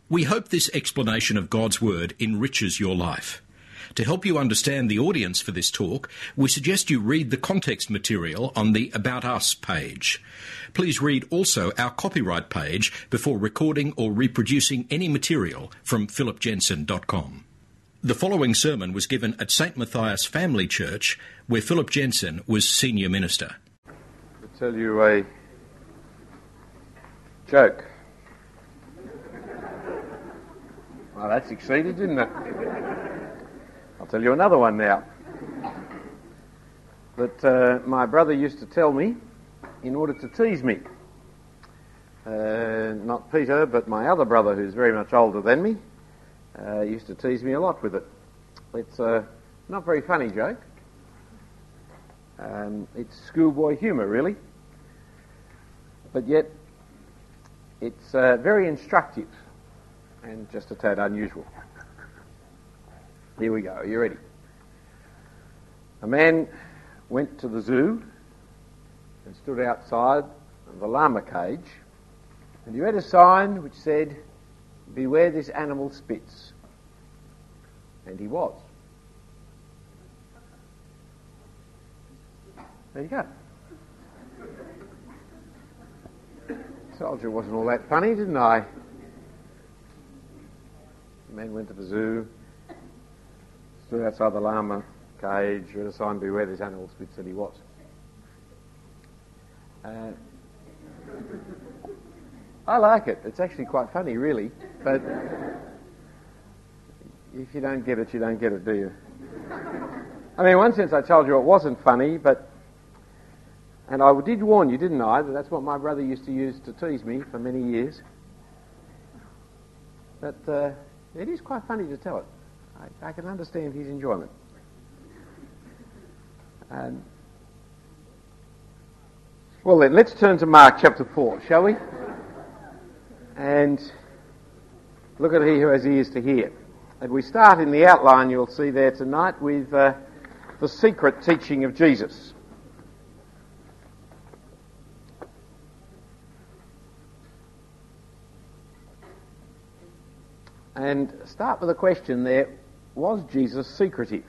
We hope this explanation of God's Word enriches your life. To help you understand the audience for this talk, we suggest you read the context material on the About Us page. Please read also our copyright page before recording or reproducing any material from philipjensen.com. The following sermon was given at St. Matthias Family Church, where Philip Jensen was senior minister. I'll tell you a joke. Well, that succeeded, didn't it? I'll tell you another one now. That my brother used to tell me in order to tease me. Not Peter, but my other brother, who's very much older than me, used to tease me a lot with it. It's a not very funny joke. It's schoolboy humour, really. But yet, it's very instructive and just a tad unusual. Here we go. Are you ready? A man went to the zoo and stood outside the llama cage, and he read a sign which said, "Beware this animal spits." And he was. There you go. Told you it wasn't all that funny, didn't I? The man went to the zoo, stood outside the llama cage, read a sign, "Beware this animal spits," and he was. I like it. It's actually quite funny, really. But if you don't get it, you don't get it, do you? I mean, in one sense, I told you it wasn't funny, and I did warn you, didn't I, that that's what my brother used to use to tease me for many years. But it is quite funny to tell it. I can understand his enjoyment. Well then, let's turn to Mark chapter 4, shall we? And look at he who has ears to hear. And we start in the outline, you'll see there tonight, with the secret teaching of Jesus. And start with a question there, was Jesus secretive?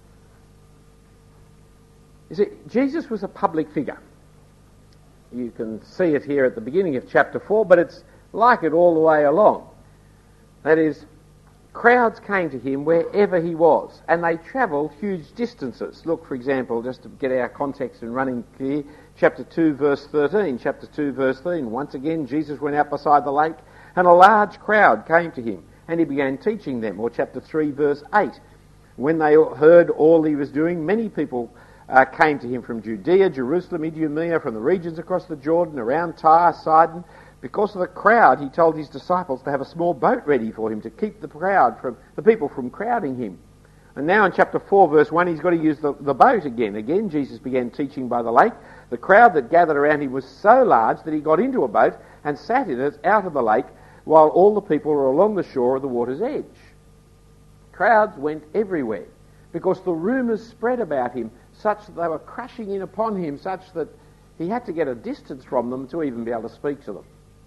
You see, Jesus was a public figure. You can see it here at the beginning of chapter 4, but it's like it all the way along. That is, crowds came to him wherever he was, and they travelled huge distances. Look, for example, just to get our context and running clear, chapter 2, verse 13. Chapter 2, verse 13. Once again, Jesus went out beside the lake, and a large crowd came to him, and he began teaching them. Or chapter 3, verse 8. When they heard all he was doing, many people came to him from Judea, Jerusalem, Idumea, from the regions across the Jordan, around Tyre, Sidon. Because of the crowd, he told his disciples to have a small boat ready for him to keep the people from crowding him. And now in chapter 4, verse 1, he's got to use the boat again. Again, Jesus began teaching by the lake. The crowd that gathered around him was so large that he got into a boat and sat in it out of the lake, while all the people were along the shore of the water's edge. Crowds went everywhere, because the rumours spread about him, such that they were crashing in upon him, such that he had to get a distance from them to even be able to speak to them.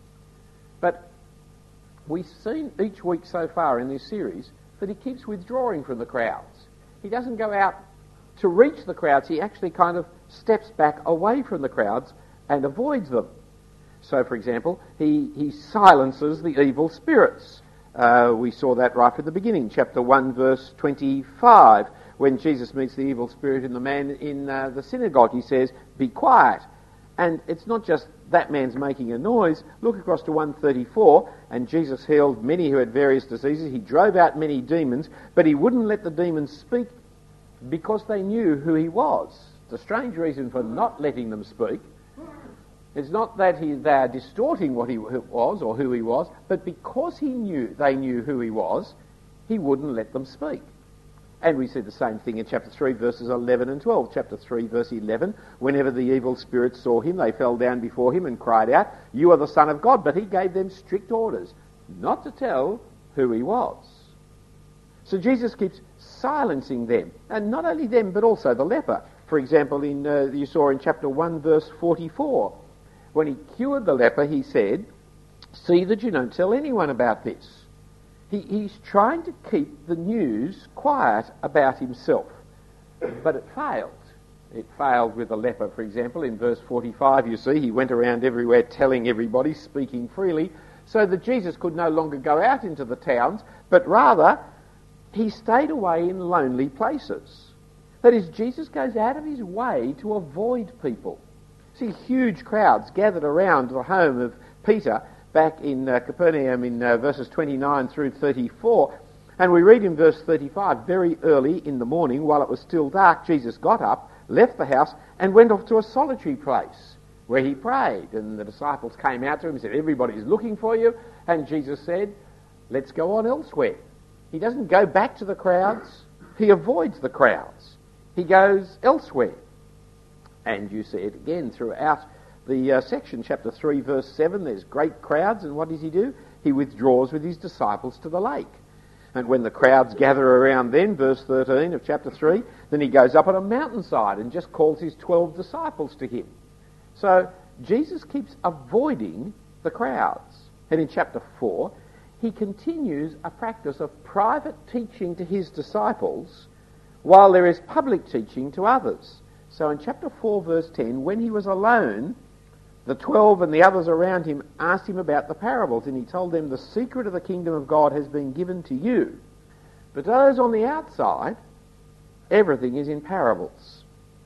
But we've seen each week so far in this series that he keeps withdrawing from the crowds. He doesn't go out to reach the crowds, he actually kind of steps back away from the crowds and avoids them. So, for example, he silences the evil spirits. We saw that right from the beginning, chapter 1, verse 25. When Jesus meets the evil spirit in the man in the synagogue, he says, "Be quiet." And it's not just that man's making a noise. Look across to 134, and Jesus healed many who had various diseases. He drove out many demons, but he wouldn't let the demons speak because they knew who he was. It's a strange reason for not letting them speak. It's not that they are distorting what he was or who he was, but because they knew who he was, he wouldn't let them speak. And we see the same thing in chapter 3, verses 11 and 12. Chapter 3, verse 11, whenever the evil spirits saw him, they fell down before him and cried out, "You are the Son of God." But he gave them strict orders not to tell who he was. So Jesus keeps silencing them, and not only them, but also the leper. For example, you saw in chapter 1, verse 44, when he cured the leper, he said, "See that you don't tell anyone about this." He's trying to keep the news quiet about himself, but it failed. It failed with the leper, for example. In verse 45, you see, he went around everywhere telling everybody, speaking freely, so that Jesus could no longer go out into the towns, but rather he stayed away in lonely places. That is, Jesus goes out of his way to avoid people. See huge crowds gathered around the home of Peter back in Capernaum in verses 29 through 34. And we read in verse 35, very early in the morning, while it was still dark, Jesus got up, left the house, and went off to a solitary place where he prayed. And the disciples came out to him and said, everybody's looking for you. And Jesus said, let's go on elsewhere. He doesn't go back to the crowds. He avoids the crowds. He goes elsewhere. And you see it again throughout the section, chapter 3, verse 7. There's great crowds, and what does he do? He withdraws with his disciples to the lake. And when the crowds gather around then, verse 13 of chapter 3, then he goes up on a mountainside and just calls his 12 disciples to him. So Jesus keeps avoiding the crowds. And in chapter 4, he continues a practice of private teaching to his disciples while there is public teaching to others. So in chapter 4, verse 10, when he was alone, the 12 and the others around him asked him about the parables, and he told them, the secret of the kingdom of God has been given to you. But those on the outside, everything is in parables.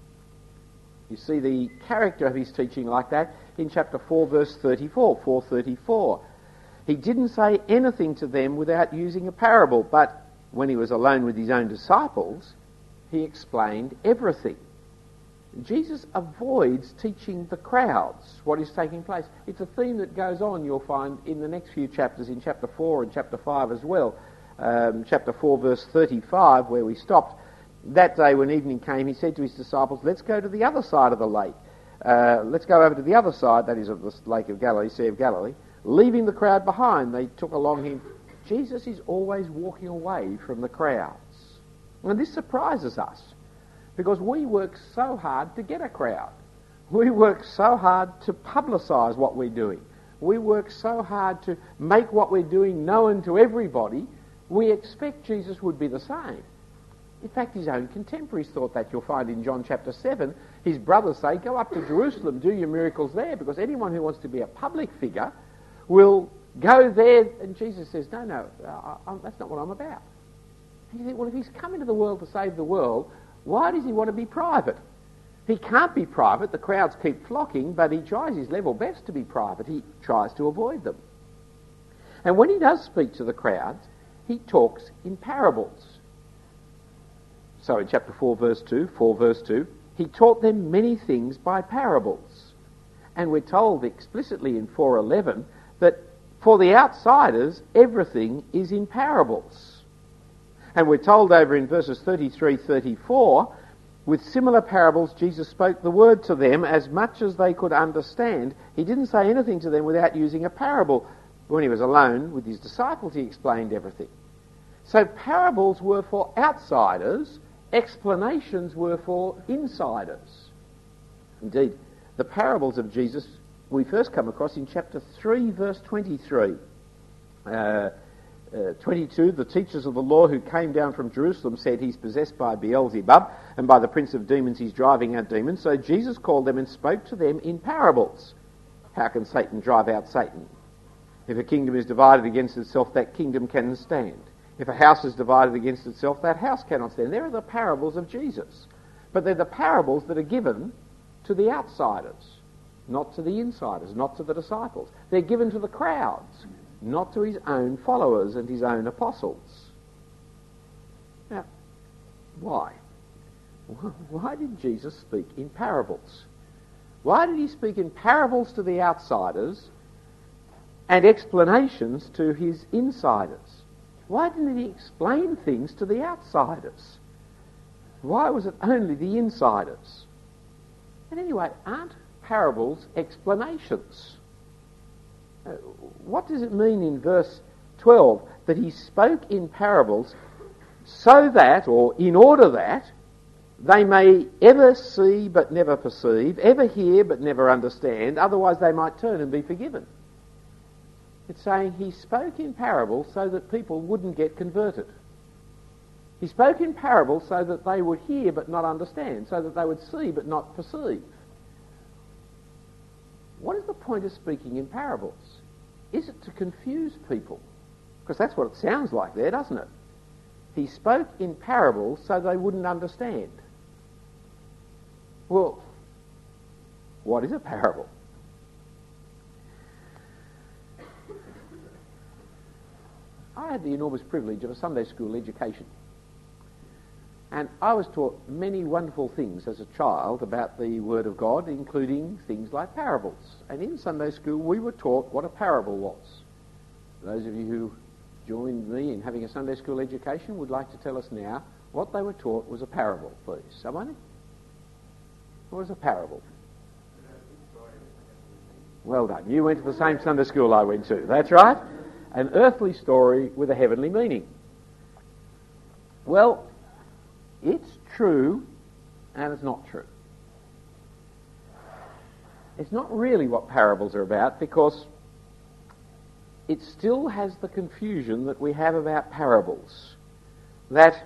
You see the character of his teaching like that in chapter 4, verse 34, 4:34. He didn't say anything to them without using a parable, but when he was alone with his own disciples, he explained everything. Jesus avoids teaching the crowds what is taking place. It's a theme that goes on, you'll find, in the next few chapters, in chapter 4 and chapter 5 as well. Chapter 4, verse 35, where we stopped. That day when evening came, he said to his disciples, let's go to the other side of the lake. Let's go over to the other side, that is of the Lake of Galilee, Sea of Galilee. Leaving the crowd behind, they took along him. Jesus is always walking away from the crowds. And this surprises us, because we work so hard to get a crowd. We work so hard to publicise what we're doing. We work so hard to make what we're doing known to everybody. We expect Jesus would be the same. In fact, his own contemporaries thought that. You'll find in John chapter 7, his brothers say, go up to Jerusalem, do your miracles there, because anyone who wants to be a public figure will go there. And Jesus says, no, that's not what I'm about. And you think, well, if he's come into the world to save the world, why does he want to be private? He can't be private. The crowds keep flocking, but he tries his level best to be private. He tries to avoid them. And when he does speak to the crowds, he talks in parables. So in chapter 4 verse 2, he taught them many things by parables. And we're told explicitly in 4:11 that for the outsiders, everything is in parables. And we're told over in verses 33, 34, with similar parables, Jesus spoke the word to them as much as they could understand. He didn't say anything to them without using a parable. When he was alone with his disciples, he explained everything. So parables were for outsiders, explanations were for insiders. Indeed, the parables of Jesus we first come across in chapter 3, verse 23. 22, the teachers of the law who came down from Jerusalem said he's possessed by Beelzebub, and by the prince of demons he's driving out demons. So Jesus called them and spoke to them in parables. How can Satan drive out Satan? If a kingdom is divided against itself, that kingdom cannot stand. If a house is divided against itself, that house cannot stand. There are the parables of Jesus. But they're the parables that are given to the outsiders, not to the insiders, not to the disciples. They're given to the crowds, not to his own followers and his own apostles. Now, why? Why did Jesus speak in parables? Why did he speak in parables to the outsiders and explanations to his insiders? Why didn't he explain things to the outsiders? Why was it only the insiders? And anyway, aren't parables explanations? What does it mean in verse 12 that he spoke in parables so that, or in order that, they may ever see but never perceive, ever hear but never understand, otherwise they might turn and be forgiven? It's saying he spoke in parables so that people wouldn't get converted. He spoke in parables so that they would hear but not understand, so that they would see but not perceive. What is the point of speaking in parables? Is it to confuse people? Because that's what it sounds like there, doesn't it? He spoke in parables so they wouldn't understand. Well, what is a parable? I had the enormous privilege of a Sunday school education. And I was taught many wonderful things as a child about the Word of God, including things like parables. And in Sunday school we were taught what a parable was. Those of you who joined me in having a Sunday school education would like to tell us now what they were taught was a parable, please. Someone? What is a parable? Well done. You went to the same Sunday school I went to. That's right. An earthly story with a heavenly meaning. Well, it's true and it's not true. It's not really what parables are about, because it still has the confusion that we have about parables. That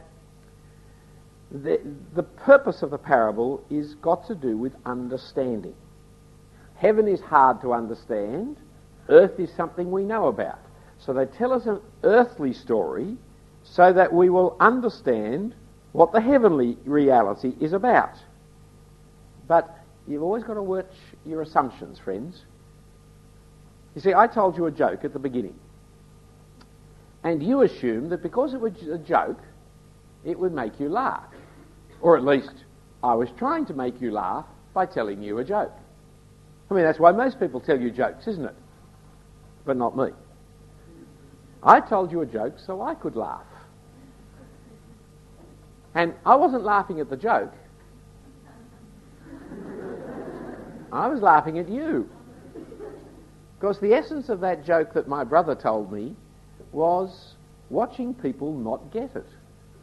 the purpose of the parable is got to do with understanding. Heaven is hard to understand. Earth is something we know about. So they tell us an earthly story so that we will understand what the heavenly reality is about. But you've always got to watch your assumptions, friends. You see, I told you a joke at the beginning, and you assumed that because it was a joke, it would make you laugh. Or at least, I was trying to make you laugh by telling you a joke. I mean, that's why most people tell you jokes, isn't it? But not me. I told you a joke so I could laugh. And I wasn't laughing at the joke. I was laughing at you. Because the essence of that joke that my brother told me was watching people not get it.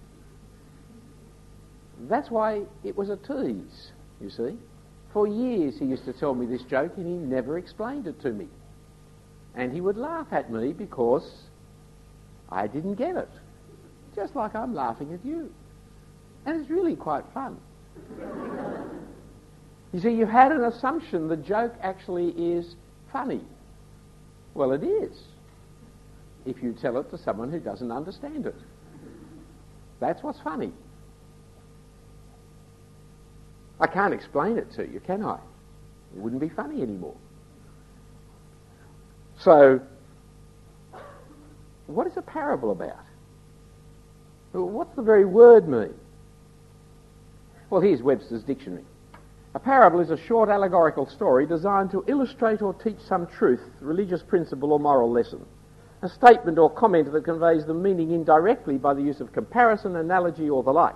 That's why it was a tease, you see. For years he used to tell me this joke and he never explained it to me. And he would laugh at me because I didn't get it. Just like I'm laughing at you. And it's really quite fun. You see, you had an assumption the joke actually is funny. Well, it is, if you tell it to someone who doesn't understand it. That's what's funny. I can't explain it to you, can I? It wouldn't be funny anymore. So, what is a parable about? What's the very word mean? Well, here's Webster's dictionary. A parable is a short allegorical story designed to illustrate or teach some truth, religious principle or moral lesson. A statement or comment that conveys the meaning indirectly by the use of comparison, analogy or the like.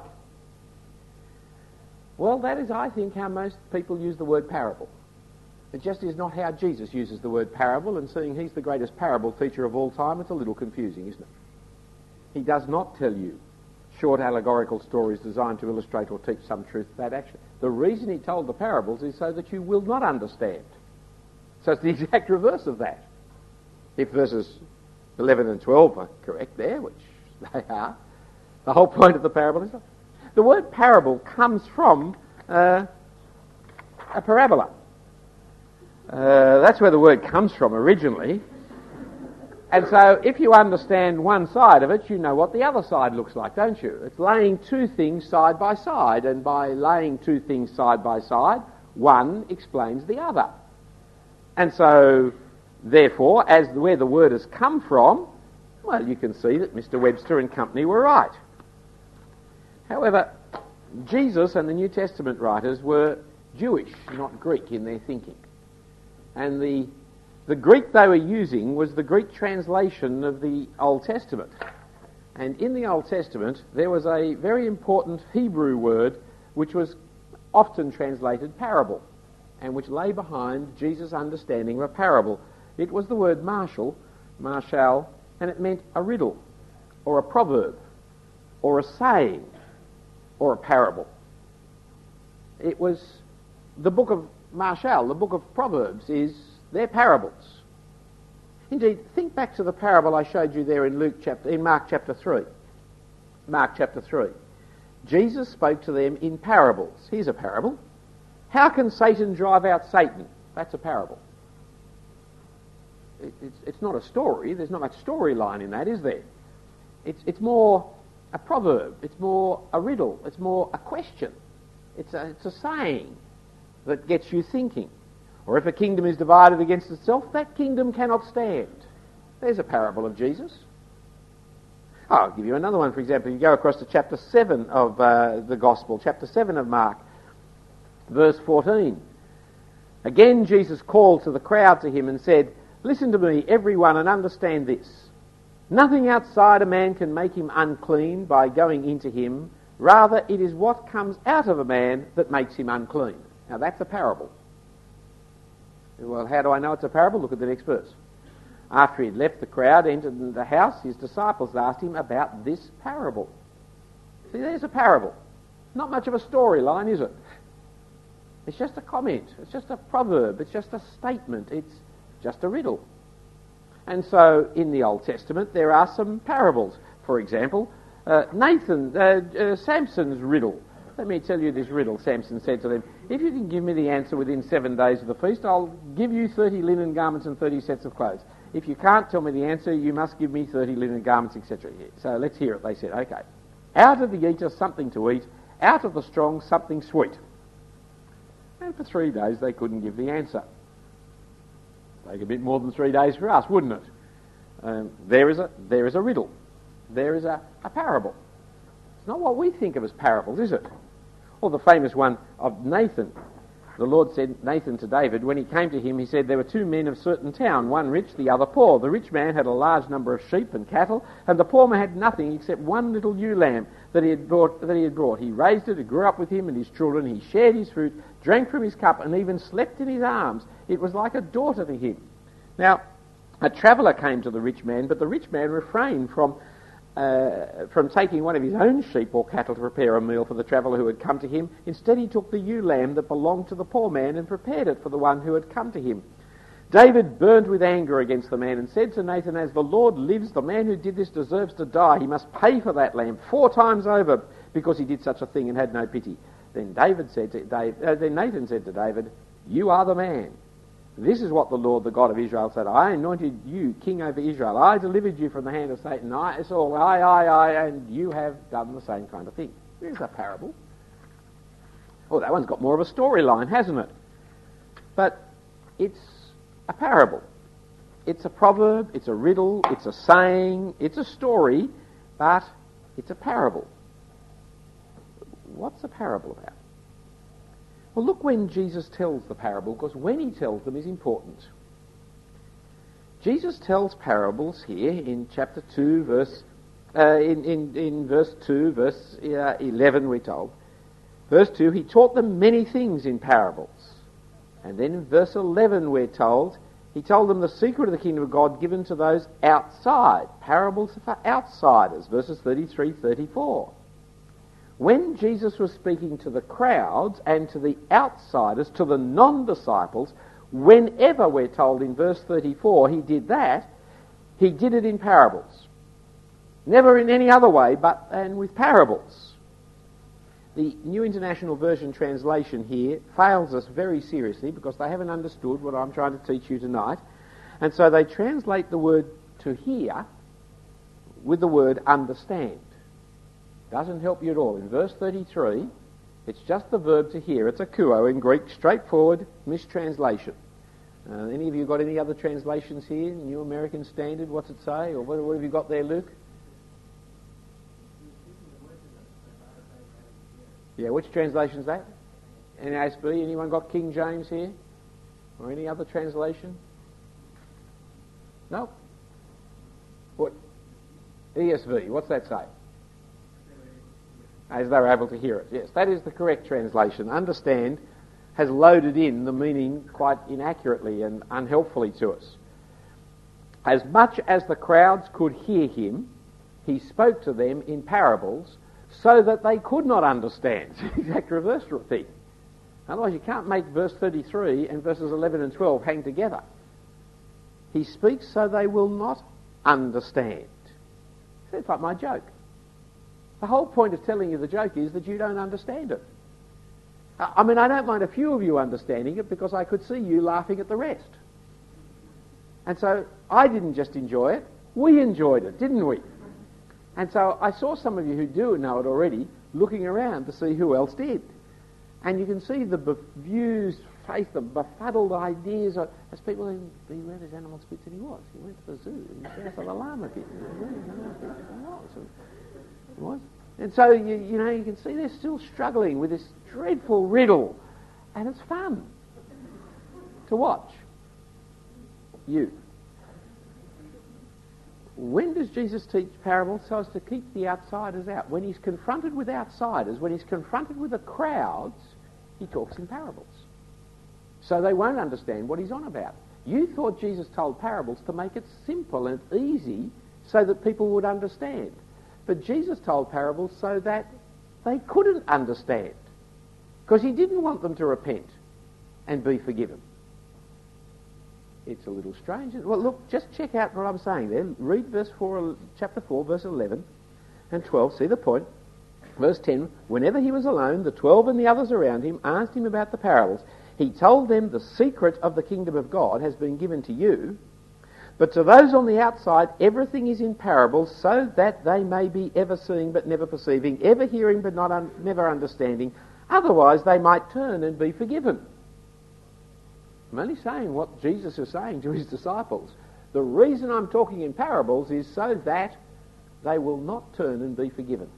Well, that is, I think, how most people use the word parable. It just is not how Jesus uses the word parable, and seeing he's the greatest parable teacher of all time, it's a little confusing, isn't it? He does not tell you short allegorical stories designed to illustrate or teach some truth about action. The reason he told the parables is so that you will not understand. So it's the exact reverse of that. If verses 11 and 12 are correct there, which they are, the whole point of the parable is that. The word parable comes from a parabola. That's where the word comes from originally. And so if you understand one side of it, you know what the other side looks like, don't you? It's laying two things side by side, and by laying two things side by side, one explains the other. And so, therefore, as where the word has come from, well, you can see that Mr. Webster and company were right. However, Jesus and the New Testament writers were Jewish, not Greek in their thinking. And the Greek they were using was the Greek translation of the Old Testament. And in the Old Testament, there was a very important Hebrew word which was often translated parable, and which lay behind Jesus' understanding of a parable. It was the word marshal, and it meant a riddle, or a proverb, or a saying, or a parable. It was the book of Marshall, the book of Proverbs, they're parables. Indeed, think back to the parable I showed you there in Mark chapter 3. Mark chapter 3. Jesus spoke to them in parables. Here's a parable. How can Satan drive out Satan? That's a parable. It's not a story. There's not much storyline in that, is there? It's more a proverb. It's more a riddle. It's more a question. It's a saying that gets you thinking. Or if a kingdom is divided against itself, that kingdom cannot stand. There's a parable of Jesus. I'll give you another one, for example. You go across to chapter 7 of the Gospel, chapter 7 of Mark, verse 14. Again, Jesus called to the crowd to him and said, "Listen to me, everyone, and understand this. Nothing outside a man can make him unclean by going into him. Rather, it is what comes out of a man that makes him unclean." Now, that's a parable. Well, how do I know it's a parable? Look at the next verse. After he had left the crowd, entered the house, his disciples asked him about this parable. See, there's a parable. Not much of a storyline, is it? It's just a comment. It's just a proverb. It's just a statement. It's just a riddle. And so, in the Old Testament, there are some parables. For example, Samson's riddle. Let me tell you this riddle. Samson said to them, "If you can give me the answer within 7 days of the feast, I'll give you 30 linen garments and 30 sets of clothes. If you can't tell me the answer, you must give me 30 linen garments, etc." So let's hear it. They said, "Okay. Out of the eater, something to eat. Out of the strong, something sweet." And for 3 days, they couldn't give the answer. Take a bit more than 3 days for us, wouldn't it? There is a riddle. There is a parable. It's not what we think of as parables, is it? Or the famous one of Nathan. The Lord said, Nathan to David, when he came to him, he said, "There were 2 men of a certain town, one rich, the other poor. The rich man had a large number of sheep and cattle, and the poor man had nothing except one little ewe lamb that he had brought. He raised it, it grew up with him and his children. He shared his fruit, drank from his cup, and even slept in his arms. It was like a daughter to him." Now, a traveller came to the rich man, but the rich man refrained from taking one of his own sheep or cattle to prepare a meal for the traveller who had come to him. Instead, he took the ewe lamb that belonged to the poor man and prepared it for the one who had come to him. David burned with anger against the man and said to Nathan, "As the Lord lives, the man who did this deserves to die. He must pay for that lamb 4 times over because he did such a thing and had no pity." Then Nathan said to David, "You are the man. This is what the Lord, the God of Israel, said. I anointed you king over Israel. I delivered you from the hand of Satan. And you have done the same kind of thing." There's a parable. Oh, that one's got more of a storyline, hasn't it? But it's a parable. It's a proverb, it's a riddle, it's a saying, it's a story, but it's a parable. What's a parable about? Well, look when Jesus tells the parable, because when he tells them is important. Jesus tells parables here in chapter 2, verse 11, we're told. Verse 2, he taught them many things in parables. And then in verse 11, we're told, he told them the secret of the kingdom of God given to those outside. Parables for outsiders, verses 33, 34. When Jesus was speaking to the crowds and to the outsiders, to the non-disciples, whenever we're told in verse 34 he did that, he did it in parables. Never in any other way and with parables. The New International Version translation here fails us very seriously because they haven't understood what I'm trying to teach you tonight. And so they translate the word to hear with the word understand. Doesn't help you at all. In verse 33, it's just the verb to hear. It's akouo in Greek, straightforward mistranslation. Any of you got any other translations here? New American Standard, what's it say? Or what have you got there, Luke? Yeah, which translation's that? NASB, anyone got King James here? Or any other translation? No? What? ESV, what's that say? As they were able to hear it. Yes, that is the correct translation. Understand has loaded in the meaning quite inaccurately and unhelpfully to us. As much as the crowds could hear him, he spoke to them in parables so that they could not understand. It's the exact reverse thing. Otherwise you can't make verse 33 and verses 11 and 12 hang together. He speaks so they will not understand. It's like my joke. The whole point of telling you the joke is that you don't understand it. I mean, I don't mind a few of you understanding it because I could see you laughing at the rest. And so I didn't just enjoy it, we enjoyed it, didn't we? And so I saw some of you who do know it already looking around to see who else did. And you can see the bemused face, the befuddled ideas as people where this animal speaks that he was. He went to the zoo and he south of the llama pit. It was. And so, you can see they're still struggling with this dreadful riddle. And it's fun to watch. You. When does Jesus teach parables? So as to keep the outsiders out. When he's confronted with outsiders, when he's confronted with the crowds, he talks in parables. So they won't understand what he's on about. You thought Jesus told parables to make it simple and easy so that people would understand. But Jesus told parables so that they couldn't understand. Because he didn't want them to repent and be forgiven. It's a little strange. Well, look, just check out what I'm saying there. Read chapter 4, verse 11 and 12. See the point. Verse 10, whenever he was alone, the 12 and the others around him asked him about the parables. He told them the secret of the kingdom of God has been given to you, but to those on the outside, everything is in parables, so that they may be ever seeing but never perceiving, ever hearing but never understanding. Otherwise, they might turn and be forgiven. I'm only saying what Jesus is saying to his disciples. The reason I'm talking in parables is so that they will not turn and be forgiven.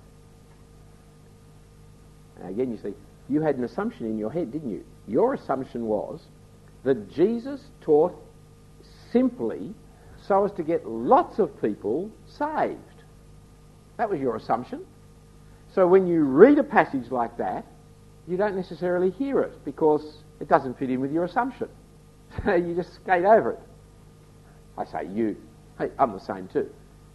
Now again, you see, you had an assumption in your head, didn't you? Your assumption was that Jesus taught simply so as to get lots of people saved. That was your assumption. So when you read a passage like that, you don't necessarily hear it because it doesn't fit in with your assumption. So you just skate over it. I say you. Hey, I'm the same too.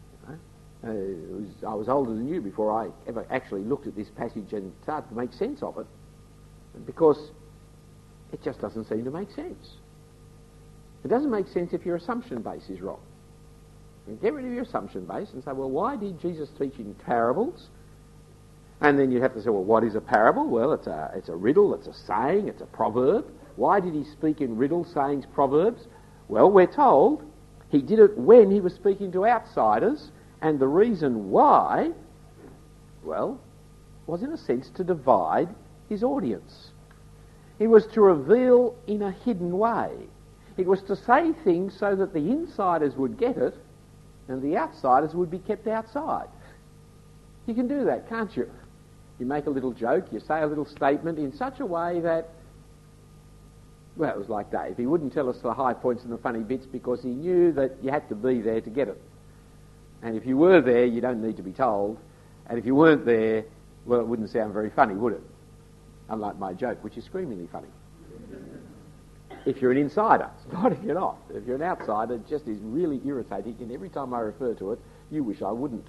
I was older than you before I ever actually looked at this passage and started to make sense of it, because it just doesn't seem to make sense. It doesn't make sense if your assumption base is wrong. You get rid of your assumption base and say, well, why did Jesus teach in parables? And then you'd have to say, well, what is a parable? Well, it's a riddle, it's a saying, it's a proverb. Why did he speak in riddles, sayings, proverbs? Well, we're told he did it when he was speaking to outsiders, and the reason why, well, was in a sense to divide his audience. It was to reveal in a hidden way. It was to say things so that the insiders would get it and the outsiders would be kept outside. You can do that, can't you? You make a little joke, you say a little statement in such a way that, well, it was like Dave. He wouldn't tell us the high points and the funny bits because he knew that you had to be there to get it. And if you were there, you don't need to be told. And if you weren't there, well, it wouldn't sound very funny, would it? Unlike my joke, which is screamingly funny. If you're an insider, spotting it off. If you're an outsider, it just is really irritating, and every time I refer to it, you wish I wouldn't.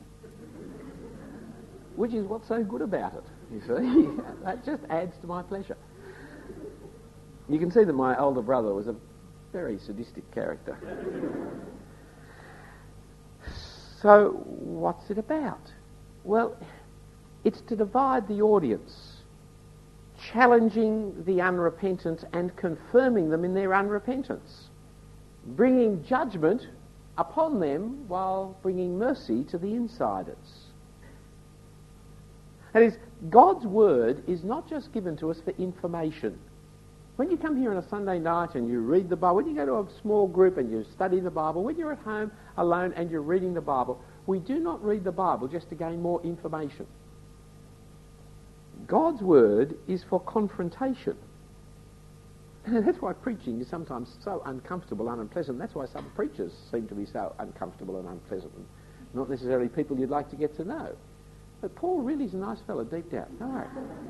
Which is what's so good about it, you see. That just adds to my pleasure. You can see that my older brother was a very sadistic character. So, what's it about? Well, it's to divide the audience, challenging the unrepentant and confirming them in their unrepentance, bringing judgment upon them while bringing mercy to the insiders. That is, God's word is not just given to us for information. When you come here on a Sunday night and you read the Bible, when you go to a small group and you study the Bible, when you're at home alone and you're reading the Bible, we do not read the Bible just to gain more information. God's word is for confrontation. And that's why preaching is sometimes so uncomfortable and unpleasant. That's why some preachers seem to be so uncomfortable and unpleasant, and not necessarily people you'd like to get to know. But Paul really is a nice fellow deep down. All right.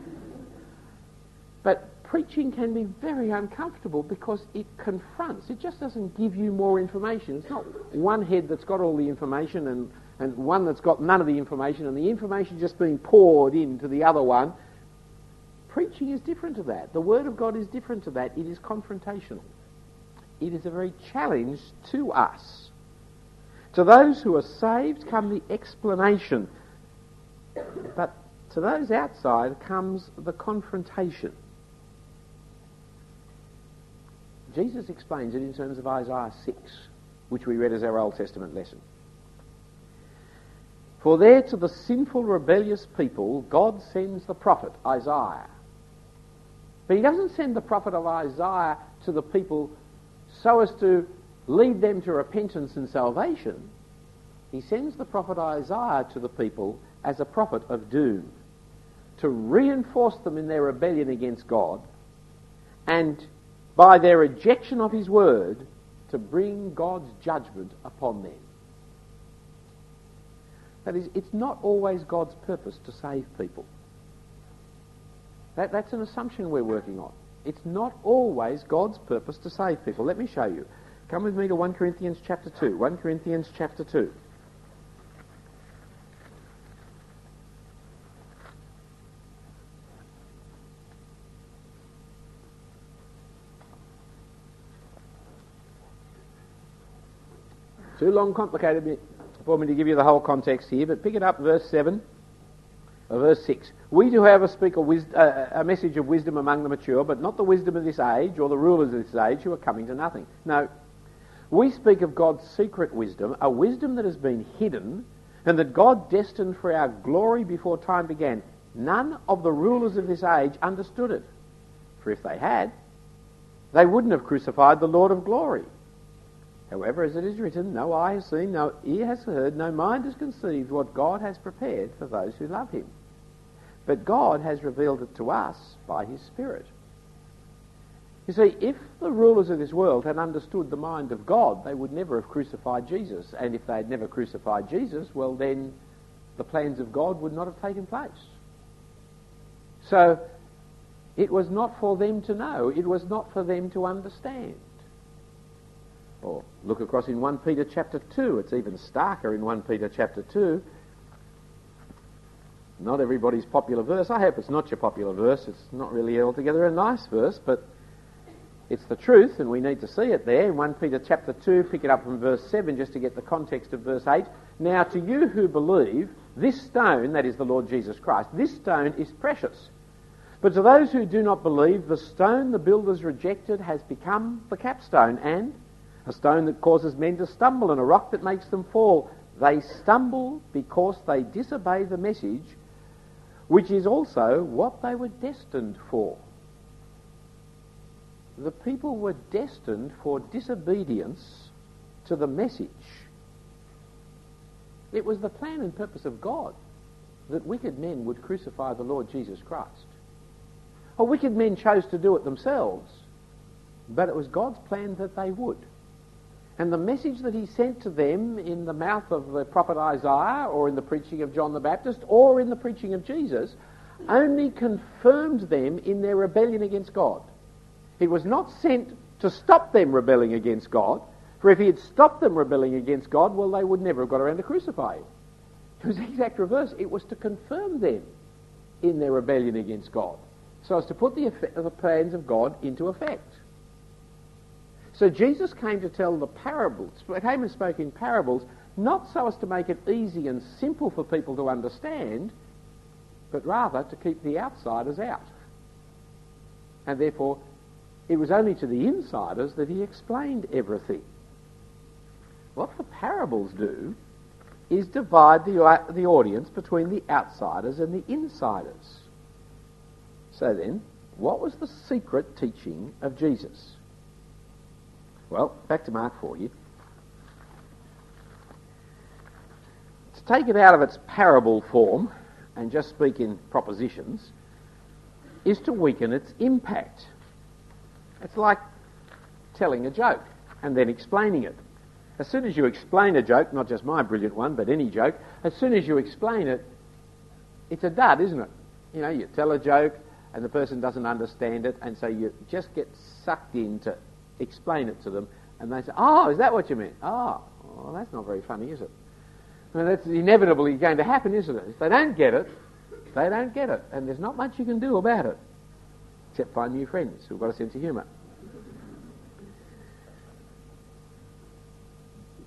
But preaching can be very uncomfortable because it confronts. It just doesn't give you more information. It's not one head that's got all the information and one that's got none of the information, and the information just being poured into the other one. Preaching is different to that. The Word of God is different to that. It is confrontational. it is a very challenge to us. To those who are saved come the explanation, but to those outside comes the confrontation. Jesus explains it in terms of Isaiah 6, which we read as our Old Testament lesson. For there to the sinful, rebellious people, God sends the prophet, Isaiah. But he doesn't send the prophet of Isaiah to the people so as to lead them to repentance and salvation. He sends the prophet Isaiah to the people as a prophet of doom, to reinforce them in their rebellion against God, and by their rejection of his word, to bring God's judgment upon them. That is, it's not always God's purpose to save people. That's an assumption we're working on. It's not always God's purpose to save people. Let me show you. Come with me to 1 Corinthians chapter 2. 1 Corinthians chapter 2. Too long complicated for me to give you the whole context here, but pick it up, verse 7, or verse 6. We do, however, speak a message of wisdom among the mature, but not the wisdom of this age, or the rulers of this age, who are coming to nothing. No, we speak of God's secret wisdom, a wisdom that has been hidden, and that God destined for our glory before time began. None of the rulers of this age understood it, for if they had, they wouldn't have crucified the Lord of glory. However, as it is written, no eye has seen, no ear has heard, no mind has conceived what God has prepared for those who love him. But God has revealed it to us by his Spirit. You see, if the rulers of this world had understood the mind of God, they would never have crucified Jesus. And if they had never crucified Jesus, well then the plans of God would not have taken place. So it was not for them to know. It was not for them to understand. Or look across in 1 Peter chapter 2. It's even starker in 1 Peter chapter 2. Not everybody's popular verse. I hope it's not your popular verse. It's not really altogether a nice verse, but it's the truth, and we need to see it there. In 1 Peter chapter 2, pick it up from verse 7 just to get the context of verse 8. Now to you who believe, this stone, that is the Lord Jesus Christ, this stone is precious. But to those who do not believe, the stone the builders rejected has become the capstone, and a stone that causes men to stumble, and a rock that makes them fall. They stumble because they disobey the message, which is also what they were destined for. The people were destined for disobedience to the message. It was the plan and purpose of God that wicked men would crucify the Lord Jesus Christ. Or wicked men chose to do it themselves, but it was God's plan that they would. And the message that he sent to them in the mouth of the prophet Isaiah, or in the preaching of John the Baptist, or in the preaching of Jesus, only confirmed them in their rebellion against God. It was not sent to stop them rebelling against God, for if he had stopped them rebelling against God, well, they would never have got around to crucify him. It was the exact reverse. It was to confirm them in their rebellion against God, so as to put the plans of God into effect. So Jesus came to tell the parables, came and spoke in parables, not so as to make it easy and simple for people to understand, but rather to keep the outsiders out. And therefore, it was only to the insiders that he explained everything. What the parables do is divide the audience between the outsiders and the insiders. So then, what was the secret teaching of Jesus? Well, back to Mark for you. To take it out of its parable form and just speak in propositions is to weaken its impact. It's like telling a joke and then explaining it. As soon as you explain a joke, not just my brilliant one, but any joke, as soon as you explain it, it's a dud, isn't it? You know, you tell a joke and the person doesn't understand it, and so you just get sucked in to explain it to them, and they say, oh, is that what you meant? Oh, well, that's not very funny, is it? Well, that's inevitably going to happen, isn't it? If they don't get it, they don't get it, and there's not much you can do about it, except find new friends who've got a sense of humour.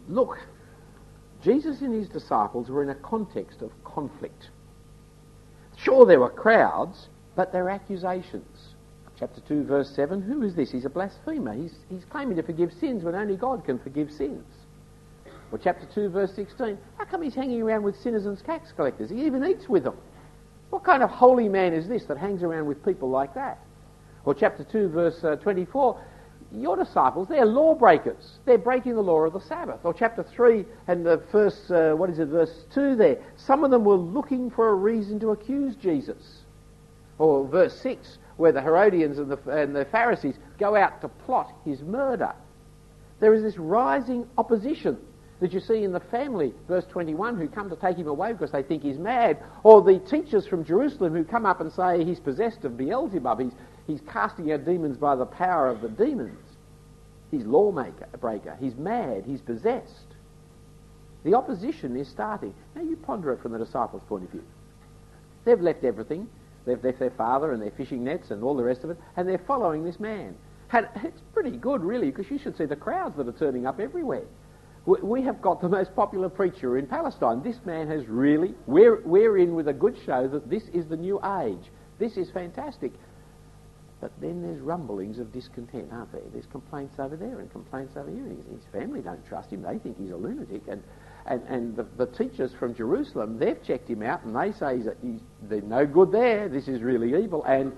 look, Jesus and his disciples were in a context of conflict. Sure, there were crowds, but there were accusations. Chapter 2, verse 7, who is this? He's a blasphemer. He's claiming to forgive sins when only God can forgive sins. Or chapter 2, verse 16, how come he's hanging around with sinners and tax collectors? He even eats with them. What kind of holy man is this that hangs around with people like that? Or chapter 2, verse 24, your disciples, they're lawbreakers. They're breaking the law of the Sabbath. Or chapter 3 and the first, verse 2 there. Some of them were looking for a reason to accuse Jesus. Or verse 6, where the Herodians and the Pharisees go out to plot his murder. There is this rising opposition that you see in the family, verse 21, who come to take him away because they think he's mad. Or the teachers from Jerusalem who come up and say he's possessed of Beelzebub. He's casting out demons by the power of the demons. He's lawbreaker. He's mad. He's possessed. The opposition is starting. Now you ponder it from the disciples' point of view. They've left everything. They've left their father and their fishing nets and all the rest of it, and they're following this man. And it's pretty good, really, because you should see the crowds that are turning up everywhere. We have got the most popular preacher in Palestine. This man has really... We're in with a good show that this is the new age. This is fantastic. But then there's rumblings of discontent, aren't there? There's complaints over there and complaints over here. His family don't trust him. They think he's a lunatic. And the teachers from Jerusalem, they've checked him out and they say there's no good there. This is really evil. And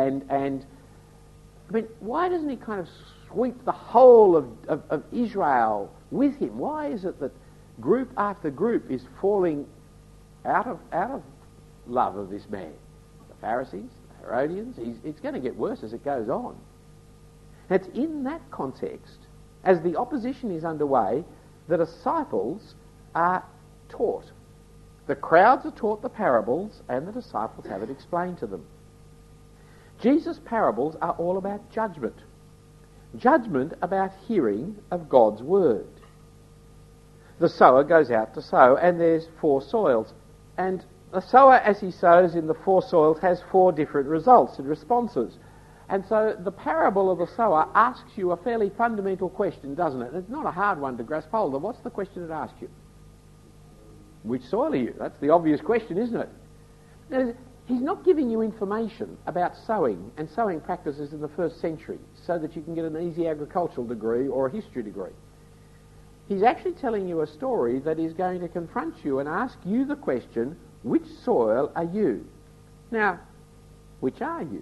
I mean, why doesn't he kind of sweep the whole of Israel with him? Why is it that group after group is falling out of love of this man? The Pharisees, the Herodians. It's going to get worse as it goes on. And it's in that context, as the opposition is underway, the disciples are taught. The crowds are taught the parables and the disciples have it explained to them. Jesus' parables are all about judgment. Judgment about hearing of God's word. The sower goes out to sow, and there's 4 soils. And the sower, as he sows in the 4 soils, has 4 different results and responses. And so the parable of the sower asks you a fairly fundamental question, doesn't it? It's not a hard one to grasp hold of. What's the question it asks you? Which soil are you? That's the obvious question, isn't it? Now, he's not giving you information about sowing and sowing practices in the first century so that you can get an easy agricultural degree or a history degree. He's actually telling you a story that is going to confront you and ask you the question, which soil are you? Now, which are you?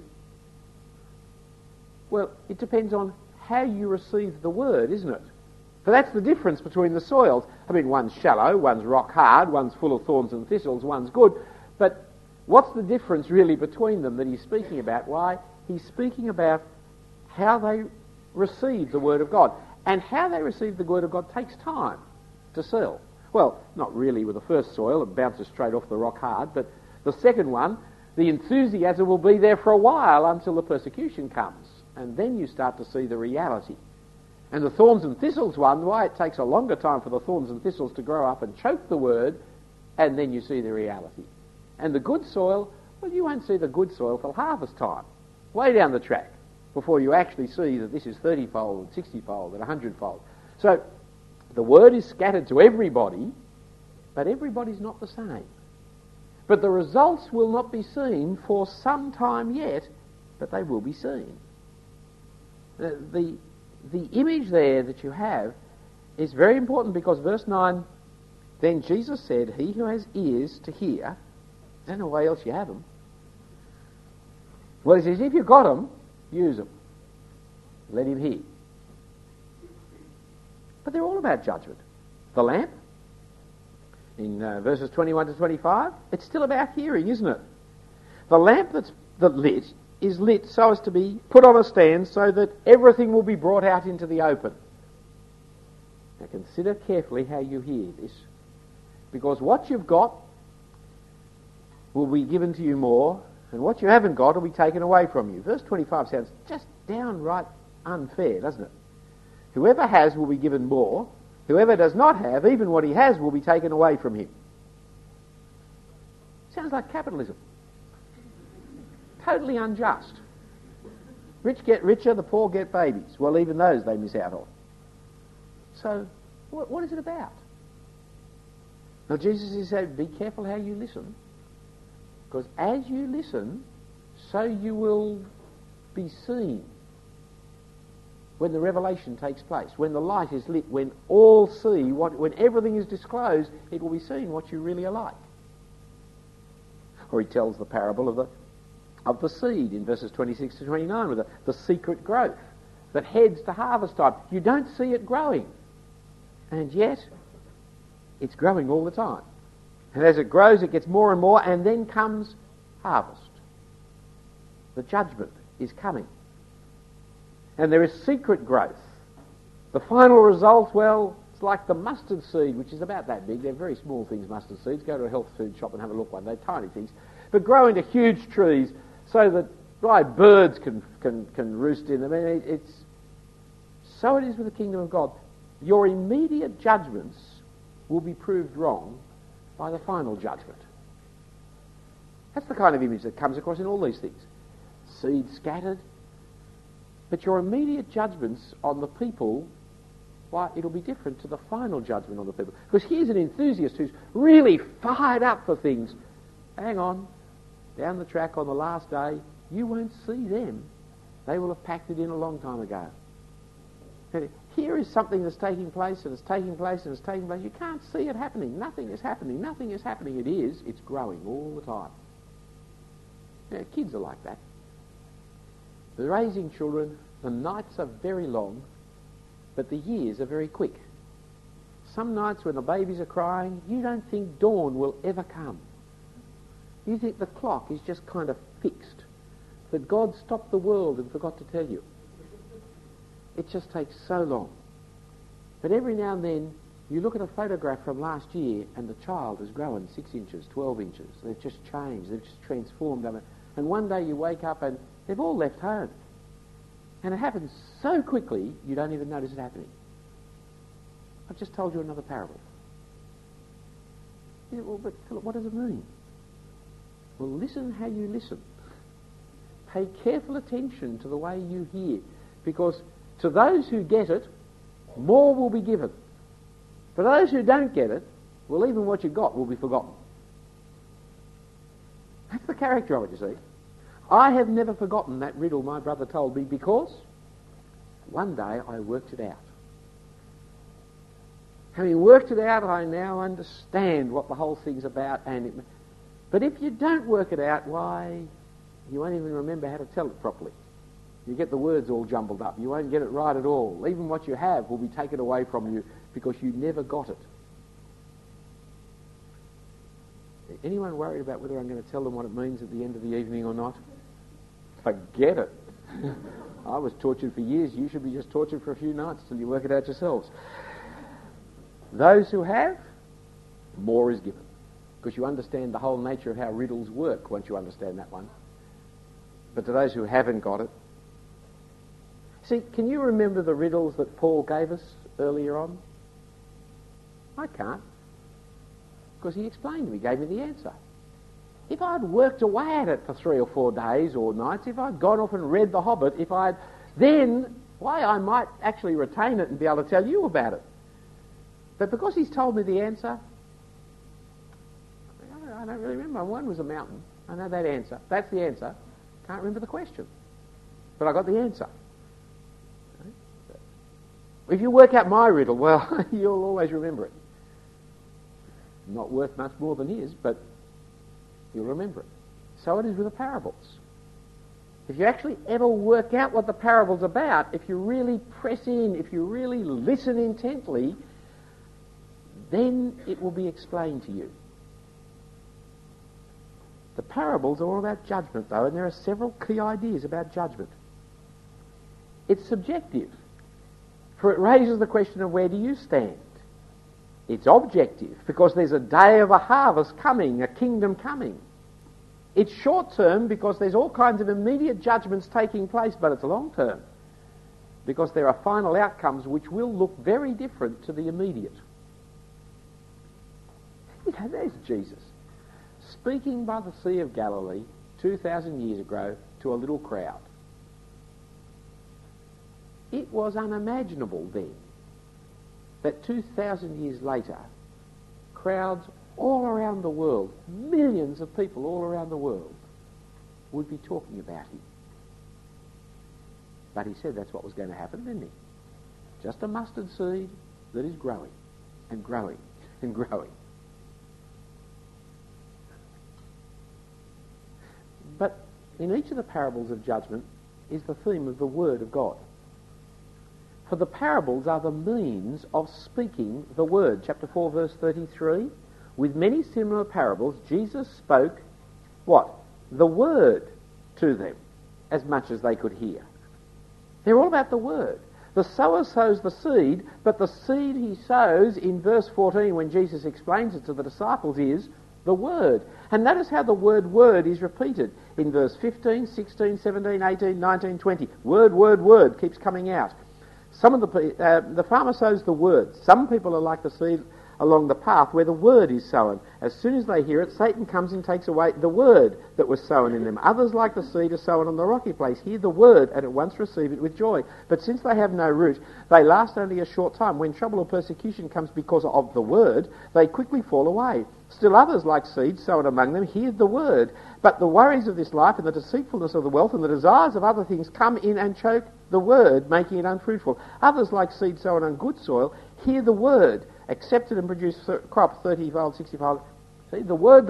Well, it depends on how you receive the word, isn't it? So that's the difference between the soils. I mean, one's shallow, one's rock hard, one's full of thorns and thistles, one's good. But what's the difference really between them that he's speaking about? Why? He's speaking about how they receive the word of God. And how they receive the word of God takes time to sell. Well, not really with the first soil, it bounces straight off the rock hard, but the second one, the enthusiasm will be there for a while until the persecution comes. And then you start to see the reality. And the thorns and thistles one, why it takes a longer time for the thorns and thistles to grow up and choke the word, and then you see the reality. And the good soil, well, you won't see the good soil till harvest time, way down the track, before you actually see that this is 30-fold, 60-fold, and 100-fold. So the word is scattered to everybody, but everybody's not the same. But the results will not be seen for some time yet, but they will be seen. The image there that you have is very important because verse 9, then Jesus said, he who has ears to hear, I don't know why else you have them. Well, he says, if you've got them, use them. Let him hear. But they're all about judgment. The lamp, in verses 21 to 25, it's still about hearing, isn't it? The lamp that's lit is lit so as to be put on a stand so that everything will be brought out into the open. Now consider carefully how you hear this, because what you've got will be given to you more, and what you haven't got will be taken away from you. Verse 25 sounds just downright unfair, doesn't it? Whoever has will be given more. Whoever does not have, even what he has will be taken away from him. Sounds like capitalism. Totally unjust. Rich get richer, the poor get babies. Well, even those they miss out on. So, What is it about? Now Jesus is saying, be careful how you listen, because as you listen, so you will be seen. When the revelation takes place, when the light is lit, when all see, when everything is disclosed, it will be seen what you really are like. Or he tells the parable of the seed in verses 26 to 29 with the secret growth that heads to harvest time. You don't see it growing, and yet it's growing all the time. And as it grows, it gets more and more, and then comes harvest. The judgment is coming. And there is secret growth. The final result, well, it's like the mustard seed, which is about that big. They're very small things, mustard seeds. Go to a health food shop and have a look one. They're tiny things. But grow into huge trees so that birds can roost in them. I mean, so it is with the kingdom of God. Your immediate judgments will be proved wrong by the final judgment. That's the kind of image that comes across in all these things. Seed scattered. But your immediate judgments on the people, why, it'll be different to the final judgment on the people. Because here's an enthusiast who's really fired up for things. Hang on, down the track on the last day, you won't see them. They will have packed it in a long time ago. Here is something that's taking place, and it's taking place, and it's taking place. You can't see it happening. Nothing is happening. Nothing is happening. It's growing all the time. Kids are like that. With raising children, the nights are very long, but the years are very quick. Some nights when the babies are crying, you don't think dawn will ever come. You think the clock is just kind of fixed, that God stopped the world and forgot to tell you. It just takes so long. But every now and then, you look at a photograph from last year and the child has grown 6 inches, 12 inches. They've just changed. They've just transformed. And one day you wake up and they've all left home. And it happens so quickly, you don't even notice it happening. I've just told you another parable. Yeah, well, but Philip, what does it mean? Well, listen how you listen. Pay careful attention to the way you hear, because to those who get it, more will be given. For those who don't get it, well, even what you got will be forgotten. That's the character of it, you see. I have never forgotten that riddle my brother told me, because one day I worked it out. Having worked it out, I now understand what the whole thing's about. But if you don't work it out, why, you won't even remember how to tell it properly. You get the words all jumbled up. You won't get it right at all. Even what you have will be taken away from you because you never got it. Anyone worried about whether I'm going to tell them what it means at the end of the evening or not? Forget it. I was tortured for years. You should be just tortured for a few nights till you work it out yourselves. Those who have, more is given. Because you understand the whole nature of how riddles work once you understand that one. But to those who haven't got it, see, can you remember the riddles that Paul gave us earlier on? I can't. Because he explained to me, gave me the answer. If I'd worked away at it for 3 or 4 days or nights, if I'd gone off and read The Hobbit, then, I might actually retain it and be able to tell you about it. But because he's told me the answer, I don't really remember. One was a mountain. I know that answer. That's the answer. Can't remember the question. But I got the answer. If you work out my riddle, well, you'll always remember it. Not worth much more than his, but you'll remember it. So it is with the parables. If you actually ever work out what the parable's about, if you really press in, if you really listen intently, then it will be explained to you. The parables are all about judgment, though, and there are several key ideas about judgment. It's subjective, for it raises the question of where do you stand? It's objective, because there's a day of a harvest coming, a kingdom coming. It's short-term, because there's all kinds of immediate judgments taking place, but it's long-term, because there are final outcomes which will look very different to the immediate. There's Jesus, speaking by the Sea of Galilee 2,000 years ago to a little crowd. It was unimaginable then that 2,000 years later, crowds all around the world, millions of people all around the world, would be talking about him. But he said that's what was going to happen, didn't he? Just a mustard seed that is growing and growing and growing. But in each of the parables of judgment is the theme of the Word of God. For the parables are the means of speaking the Word. Chapter 4, verse 33. With many similar parables, Jesus spoke, what? The Word to them, as much as they could hear. They're all about the Word. The sower sows the seed, but the seed he sows in verse 14, when Jesus explains it to the disciples, is the Word. And notice how the word is repeated in verse 15, 16, 17, 18, 19, 20. Word keeps coming out. Some of the farmer sows the Word. Some people are like the seed along the path where the Word is sown. As soon as they hear it, Satan comes and takes away the Word that was sown in them. Others, like the seed, are sown on the rocky place, hear the Word and at once receive it with joy. But since they have no root, they last only a short time. When trouble or persecution comes because of the Word, they quickly fall away. Still others, like seeds sown among them, hear the Word. But the worries of this life and the deceitfulness of the wealth and the desires of other things come in and choke the Word, making it unfruitful. Others, like seeds sown on good soil, hear the Word, accept it and produce crop 30-fold, 60-fold. See, the Word.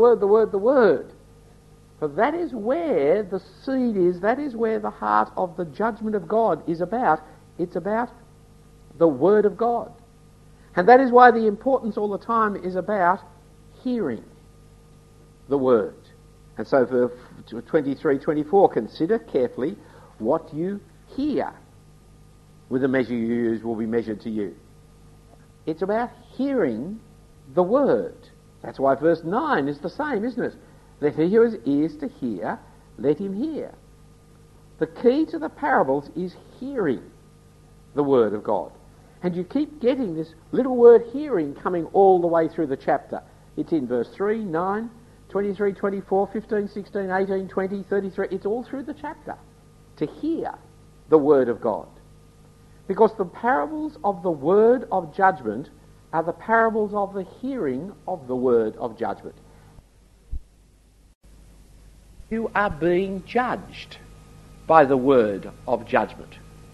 For that is where the seed is, that is where the heart of the judgment of God is about. It's about the Word of God. And that is why the importance all the time is about hearing the Word. And so for 23-24, consider carefully what you hear. With the measure you use will be measured to you. It's about hearing the Word. That's why verse 9 is the same, isn't it? Let he who has ears to hear, let him hear. The key to the parables is hearing the Word of God. And you keep getting this little word hearing coming all the way through the chapter. It's in verse 3, 9, 23, 24, 15, 16, 18, 20, 33. It's all through the chapter. To hear the Word of God. Because the parables of the word of judgment are the parables of the hearing of the word of judgment. You are being judged by the word of judgment.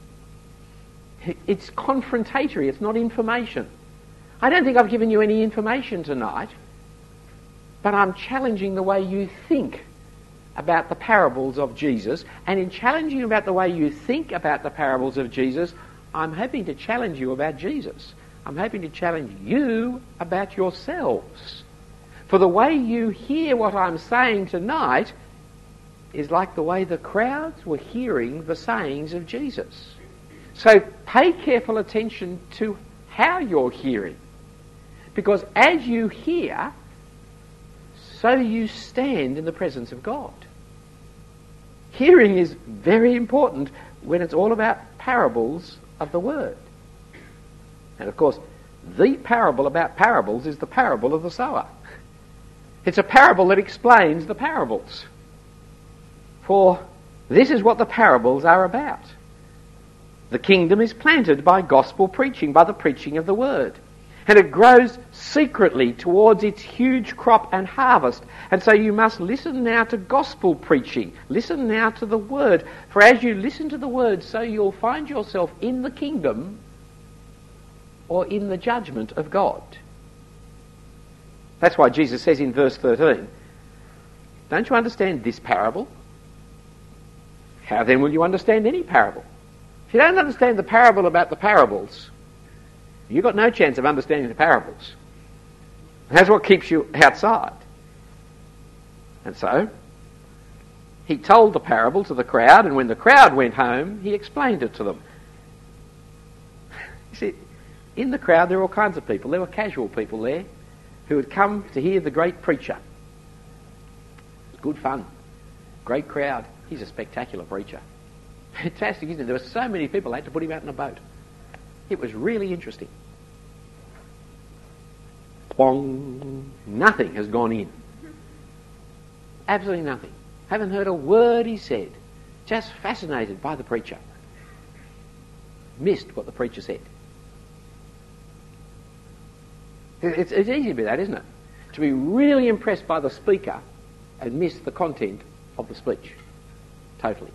It's confrontatory, it's not information. I don't think I've given you any information tonight, but I'm challenging the way you think about the parables of Jesus, and in challenging about the way you think about the parables of Jesus, I'm hoping to challenge you about Jesus. I'm hoping to challenge you about yourselves. For the way you hear what I'm saying tonight is like the way the crowds were hearing the sayings of Jesus. So pay careful attention to how you're hearing. Because as you hear, so you stand in the presence of God. Hearing is very important when it's all about parables of the Word. And of course, the parable about parables is the parable of the sower. It's a parable that explains the parables. For this is what the parables are about. The kingdom is planted by gospel preaching, by the preaching of the Word. And it grows secretly towards its huge crop and harvest. And so you must listen now to gospel preaching. Listen now to the Word. For as you listen to the Word, so you'll find yourself in the kingdom or in the judgment of God. That's why Jesus says in verse 13, don't you understand this parable? How then will you understand any parable? If you don't understand the parable about the parables, you've got no chance of understanding the parables. That's what keeps you outside. And so, he told the parable to the crowd, and when the crowd went home, he explained it to them. You see, in the crowd there were all kinds of people. There were casual people there who had come to hear the great preacher. It was good fun. Great crowd. He's a spectacular preacher. Fantastic, isn't it? There were so many people, they had to put him out in a boat. It was really interesting. Bong. Nothing has gone in. Absolutely nothing. Haven't heard a word he said. Just fascinated by the preacher. Missed what the preacher said. It's easy to be that, isn't it? To be really impressed by the speaker and miss the content of the speech. Totally.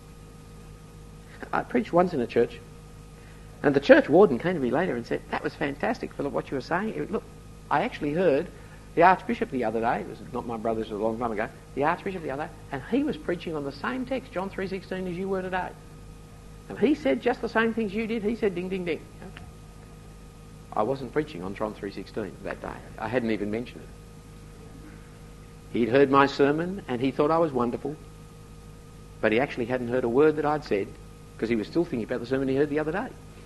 I preached once in a church, and the church warden came to me later and said, "That was fantastic, Philip, what you were saying. Look, I actually heard the Archbishop the other day, it was not my brother's, it was a long time ago, the Archbishop the other day, and he was preaching on the same text, John 3:16, as you were today. And he said just the same things you did. He said ding, ding, ding." I wasn't preaching on John 3:16 that day. I hadn't even mentioned it. He'd heard my sermon and he thought I was wonderful, but he actually hadn't heard a word that I'd said, because he was still thinking about the sermon he heard the other day.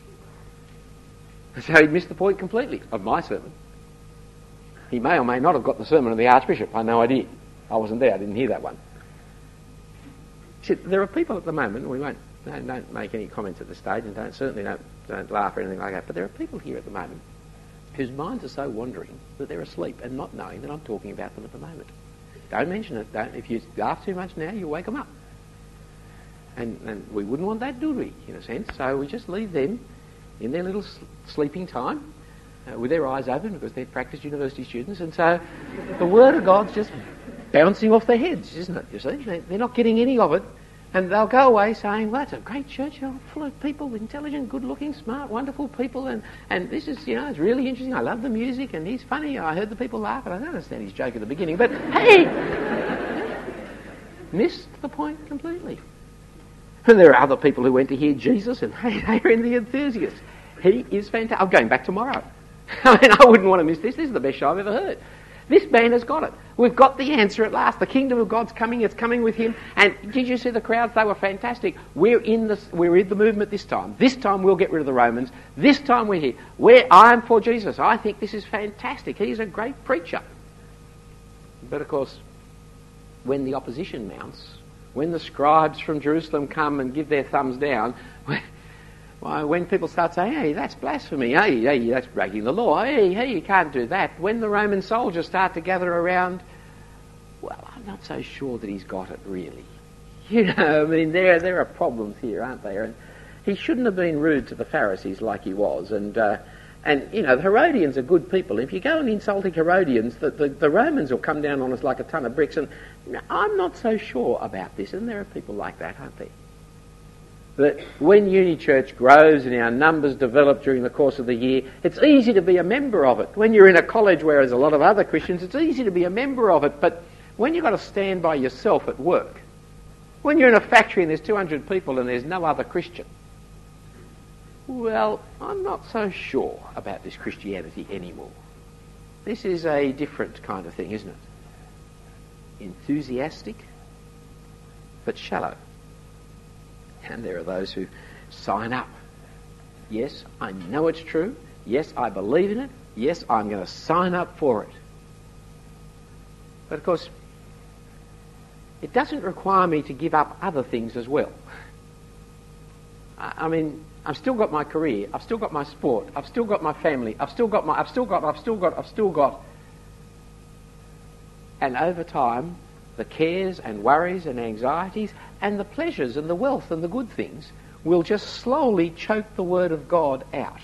So he'd missed the point completely of my sermon. He may or may not have got the sermon of the Archbishop. I had no idea. I wasn't there. I didn't hear that one. He said, there are people at the moment, we don't make any comments at this stage, and certainly don't laugh or anything like that, but there are people here at the moment whose minds are so wandering that they're asleep and not knowing that I'm talking about them at the moment. Don't mention it. If you laugh too much now, you'll wake them up. And we wouldn't want that, do we, in a sense? So we just leave them in their little sleeping time with their eyes open, because they're practiced university students, and so the Word of God's just bouncing off their heads, isn't it, you see? They're not getting any of it, and they'll go away saying, well, that's a great church, full of people, intelligent, good-looking, smart, wonderful people, and this is, it's really interesting. I love the music, and he's funny. I heard the people laugh, and I don't understand his joke at the beginning, but hey! Missed the point completely. And there are other people who went to hear Jesus, and hey, they're in the enthusiasts. He is fantastic. I'm going back tomorrow. I mean, I wouldn't want to miss this. This is the best show I've ever heard. This man has got it. We've got the answer at last. The kingdom of God's coming. It's coming with him. And did you see the crowds? They were fantastic. We're in the movement this time. This time we'll get rid of the Romans. This time we're here. I'm for Jesus. I think this is fantastic. He's a great preacher. But of course, when the opposition mounts, when the scribes from Jerusalem come and give their thumbs down, when people start saying, hey, that's blasphemy, hey, that's breaking the law, hey, you can't do that. When the Roman soldiers start to gather around, well, I'm not so sure that he's got it, really. I mean, there are problems here, aren't there? And he shouldn't have been rude to the Pharisees like he was. And the Herodians are good people. If you go and insult the Herodians, the Romans will come down on us like a ton of bricks. And I'm not so sure about this. And there are people like that, aren't there? That when Unichurch grows and our numbers develop during the course of the year, it's easy to be a member of it. When you're in a college where there's a lot of other Christians, it's easy to be a member of it. But when you've got to stand by yourself at work, when you're in a factory and there's 200 people and there's no other Christian, well, I'm not so sure about this Christianity anymore. This is a different kind of thing, isn't it? Enthusiastic, but shallow. And there are those who sign up. Yes, I know it's true. Yes, I believe in it. Yes, I'm going to sign up for it. But of course, it doesn't require me to give up other things as well. I mean, I've still got my career. I've still got my sport. I've still got my family. I've still got. And over time, the cares and worries and anxieties and the pleasures and the wealth and the good things will just slowly choke the Word of God out.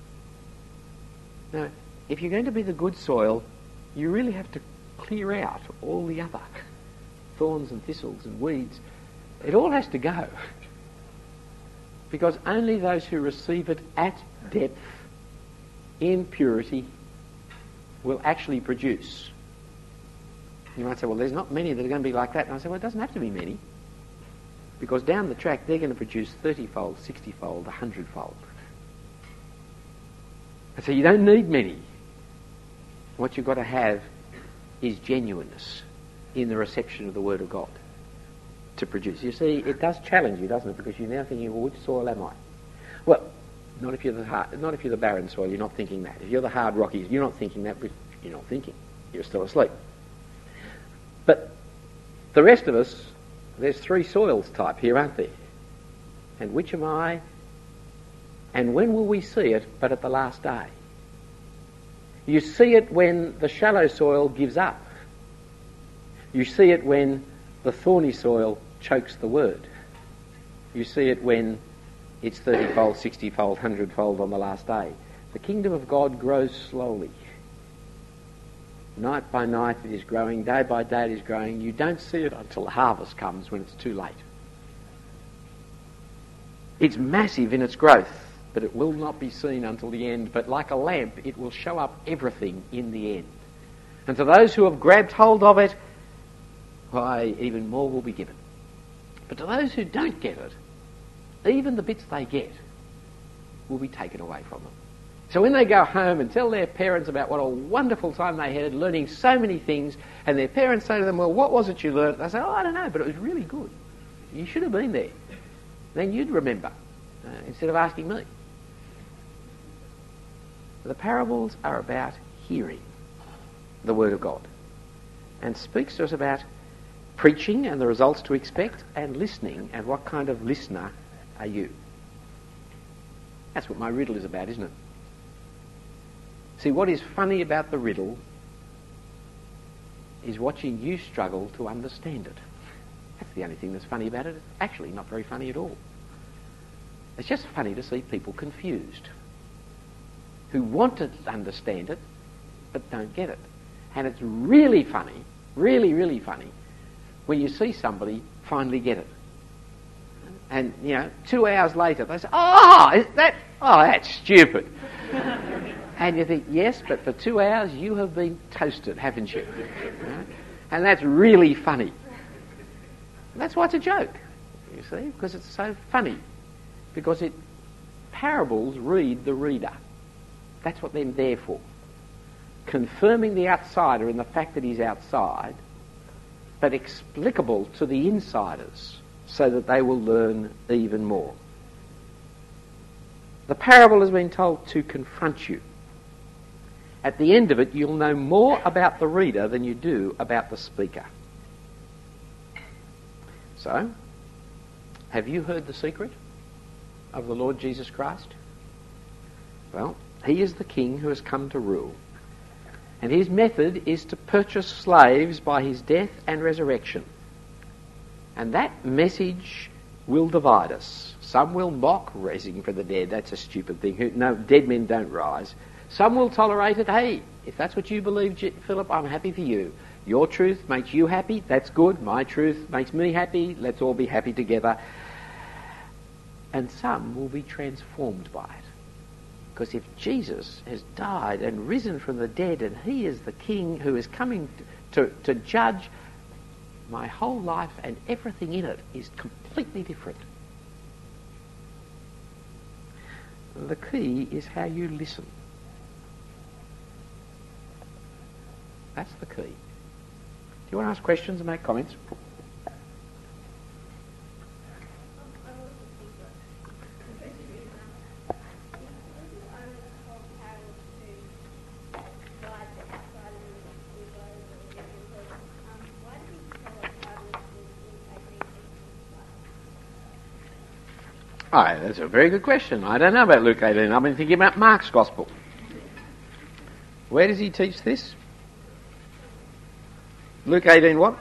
Now, if you're going to be the good soil, you really have to clear out all the other thorns and thistles and weeds. It all has to go. Because only those who receive it at depth, in purity, will actually produce. You might say, well, there's not many that are going to be like that. And I say, well, it doesn't have to be many. Because down the track, they're going to produce 30-fold, 60-fold, 100-fold. And so you don't need many. What you've got to have is genuineness in the reception of the Word of God to produce. You see, it does challenge you, doesn't it? Because you're now thinking, well, which soil am I? Well, not if you're the barren soil, you're not thinking that. If you're the hard rocky, you're not thinking that, but you're not thinking. You're still asleep. But the rest of us, there's three soils type here, aren't there? And which am I? And when will we see it but at the last day? You see it when the shallow soil gives up. You see it when the thorny soil chokes the Word. You see it when it's 30-fold, 60-fold, 100-fold on the last day. The kingdom of God grows slowly. Night by night it is growing, day by day it is growing. You don't see it until the harvest comes when it's too late. It's massive in its growth, but it will not be seen until the end. But like a lamp, it will show up everything in the end. And to those who have grabbed hold of it, why, even more will be given. But to those who don't get it, even the bits they get will be taken away from them. So when they go home and tell their parents about what a wonderful time they had learning so many things, and their parents say to them, well, what was it you learnt? They say, oh, I don't know, but it was really good. You should have been there. Then you'd remember, instead of asking me. The parables are about hearing the Word of God, and speaks to us about preaching and the results to expect, and listening, and what kind of listener are you? That's what my riddle is about, isn't it? See, what is funny about the riddle is watching you struggle to understand it. That's the only thing that's funny about it. It's actually not very funny at all. It's just funny to see people confused who want to understand it but don't get it. And it's really funny, really, really funny, when you see somebody finally get it. And, 2 hours later they say, that's stupid. And you think, yes, but for 2 hours you have been toasted, haven't you? Right? And that's really funny. That's why it's a joke, you see, because it's so funny. Because parables read the reader. That's what they're there for. Confirming the outsider in the fact that he's outside, but explicable to the insiders so that they will learn even more. The parable has been told to confront you. At the end of it, you'll know more about the reader than you do about the speaker. So, have you heard the secret of the Lord Jesus Christ? Well, he is the King who has come to rule. And his method is to purchase slaves by his death and resurrection. And that message will divide us. Some will mock raising from the dead. That's a stupid thing. No, dead men don't rise. Some will tolerate it. Hey, if that's what you believe, Philip, I'm happy for you. Your truth makes you happy. That's good. My truth makes me happy. Let's all be happy together. And some will be transformed by it. Because if Jesus has died and risen from the dead and he is the King who is coming to judge, my whole life and everything in it is completely different. The key is how you listen. That's the key. Do you want to ask questions and make comments? Oh, that's a very good question. I don't know about Luke 18. I've been thinking about Mark's Gospel. Where does he teach this? Luke 18 what?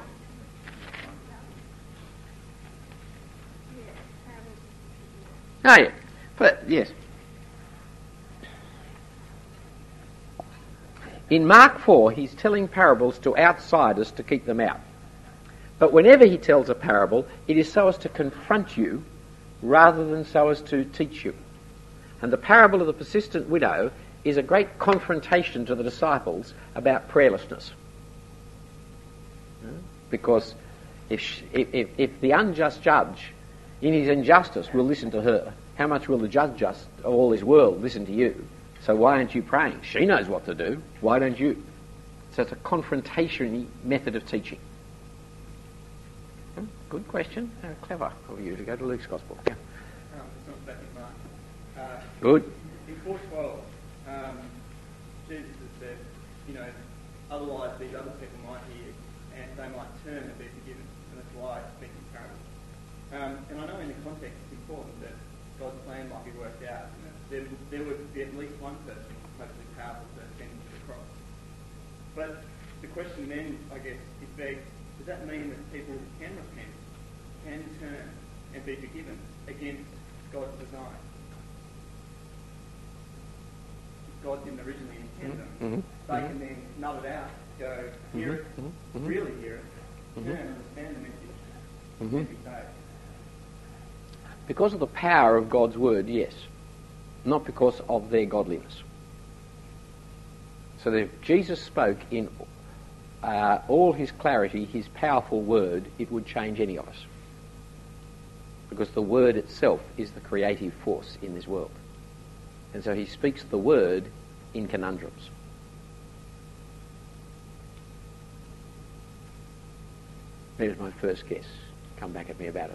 Oh, yeah. But, yes. In Mark 4, he's telling parables to outsiders to keep them out. But whenever he tells a parable, it is so as to confront you rather than so as to teach you. And the parable of the persistent widow is a great confrontation to the disciples about prayerlessness. Because if the unjust judge in his injustice will listen to her, how much will the judge of all this world listen to you? So why aren't you praying? She knows what to do. Why don't you? So it's a confrontation method of teaching. Good question. How clever of you to go to Luke's Gospel. Yeah. It's not back in Mark. Good. In 4:12, Jesus has said, otherwise these other people might hear and they might turn and be forgiven. And that's why I speak in parables. And I know in the context it's important that God's plan might be worked out. And that there would be at least one person, hopefully powerful, to send to the cross. But the question then, I guess, is begged, does that mean that people can repent, can turn and be forgiven against God's design? God didn't originally intend them. They can then null it out go hear it, really hear it, turn and understand the message, and be saved. Because of the power of God's word, yes. Not because of their godliness. So that if Jesus spoke in all his clarity, his powerful word, it would change any of us. Because the word itself is the creative force in this world. And so he speaks the word in conundrums. There's my first guess. Come back at me about it.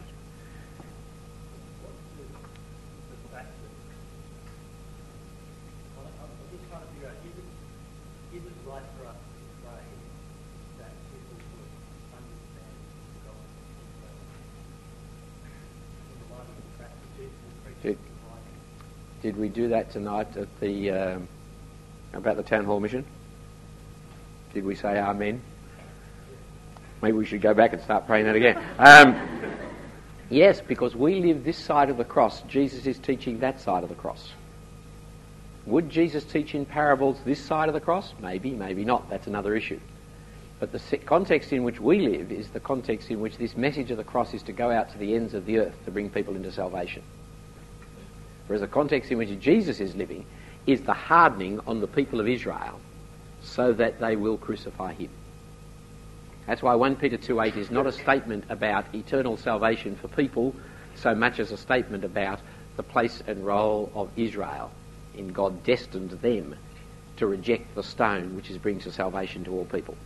Did we do that tonight at the about the town hall mission? Did we say amen? Maybe we should go back and start praying that again. Yes, because we live this side of the cross. Jesus is teaching that side of the cross. Would Jesus teach in parables this side of the cross? Maybe, maybe not. That's another issue. But the context in which we live is the context in which this message of the cross is to go out to the ends of the earth to bring people into salvation. Whereas the context in which Jesus is living is the hardening on the people of Israel so that they will crucify him. That's why 1 Peter 2:8 is not a statement about eternal salvation for people so much as a statement about the place and role of Israel in God destined them to reject the stone which brings the salvation to all people.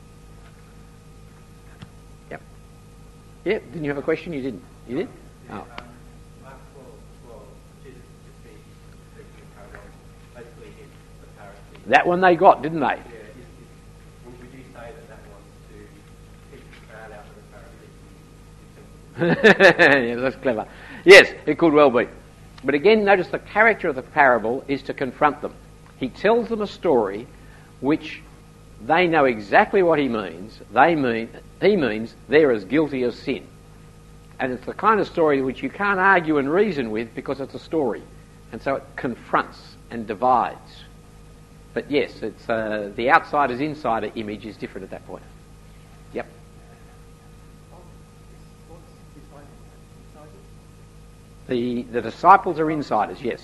Yep. Yep. Didn't you have a question? You didn't. You did? Oh. That one they got, didn't they? Yeah. Would you say that one's to keep the crowd out of the parable? Yeah, that's clever. Yes, it could well be. But again, notice the character of the parable is to confront them. He tells them a story which they know exactly what he means. He means they're as guilty as sin. And it's the kind of story which you can't argue and reason with because it's a story. And so it confronts and divides. But yes, it's the outsider's-insider image is different at that point. Yep. The disciples are insiders, yes.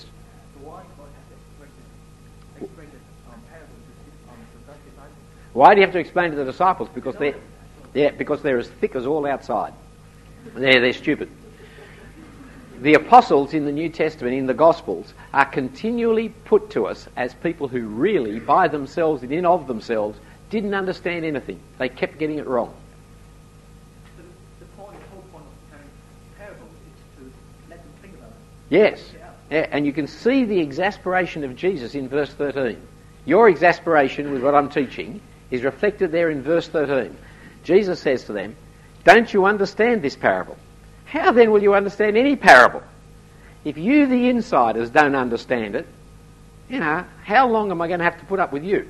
Why do you have to explain to the disciples? Because they're as thick as all outside. They're stupid. The apostles in the New Testament, in the Gospels, are continually put to us as people who really, by themselves and in of themselves, didn't understand anything. They kept getting it wrong. The whole point of telling parables is to let them think about it. Yes. Yeah, and you can see the exasperation of Jesus in verse 13. Your exasperation with what I'm teaching is reflected there in verse 13. Jesus says to them, "Don't you understand this parable? How then will you understand any parable? If you, the insiders, don't understand it, how long am I going to have to put up with you?"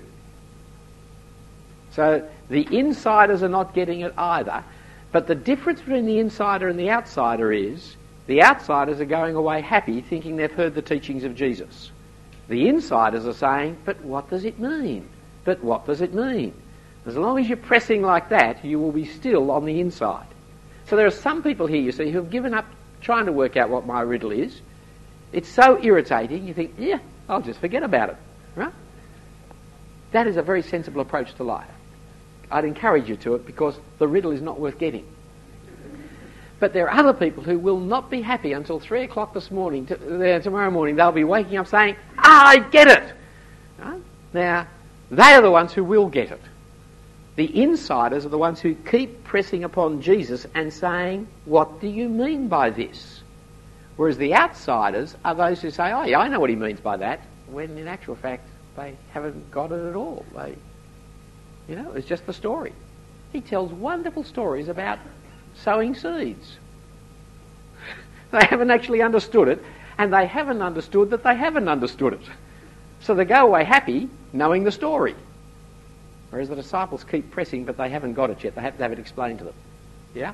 So the insiders are not getting it either. But the difference between the insider and the outsider is the outsiders are going away happy thinking they've heard the teachings of Jesus. The insiders are saying, "But what does it mean? But what does it mean?" As long as you're pressing like that, you will be still on the inside. So there are some people here, you see, who have given up trying to work out what my riddle is. It's so irritating, you think, yeah, I'll just forget about it. Right? That is a very sensible approach to life. I'd encourage you to it because the riddle is not worth getting. But there are other people who will not be happy until 3 o'clock this morning. Tomorrow morning they'll be waking up saying, "I get it!" Right? Now, they are the ones who will get it. The insiders are the ones who keep pressing upon Jesus and saying, "What do you mean by this?" Whereas the outsiders are those who say, "Oh yeah, I know what he means by that," when in actual fact they haven't got it at all. It's just the story. He tells wonderful stories about sowing seeds. They haven't actually understood it, and they haven't understood that they haven't understood it. So they go away happy knowing the story. Whereas the disciples keep pressing, but they haven't got it yet. They have to have it explained to them. Yeah?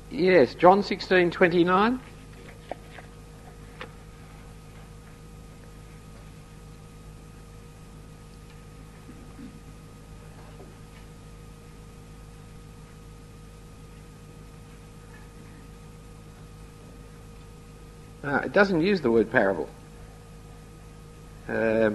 Yes, John 16:29. It doesn't use the word parable. So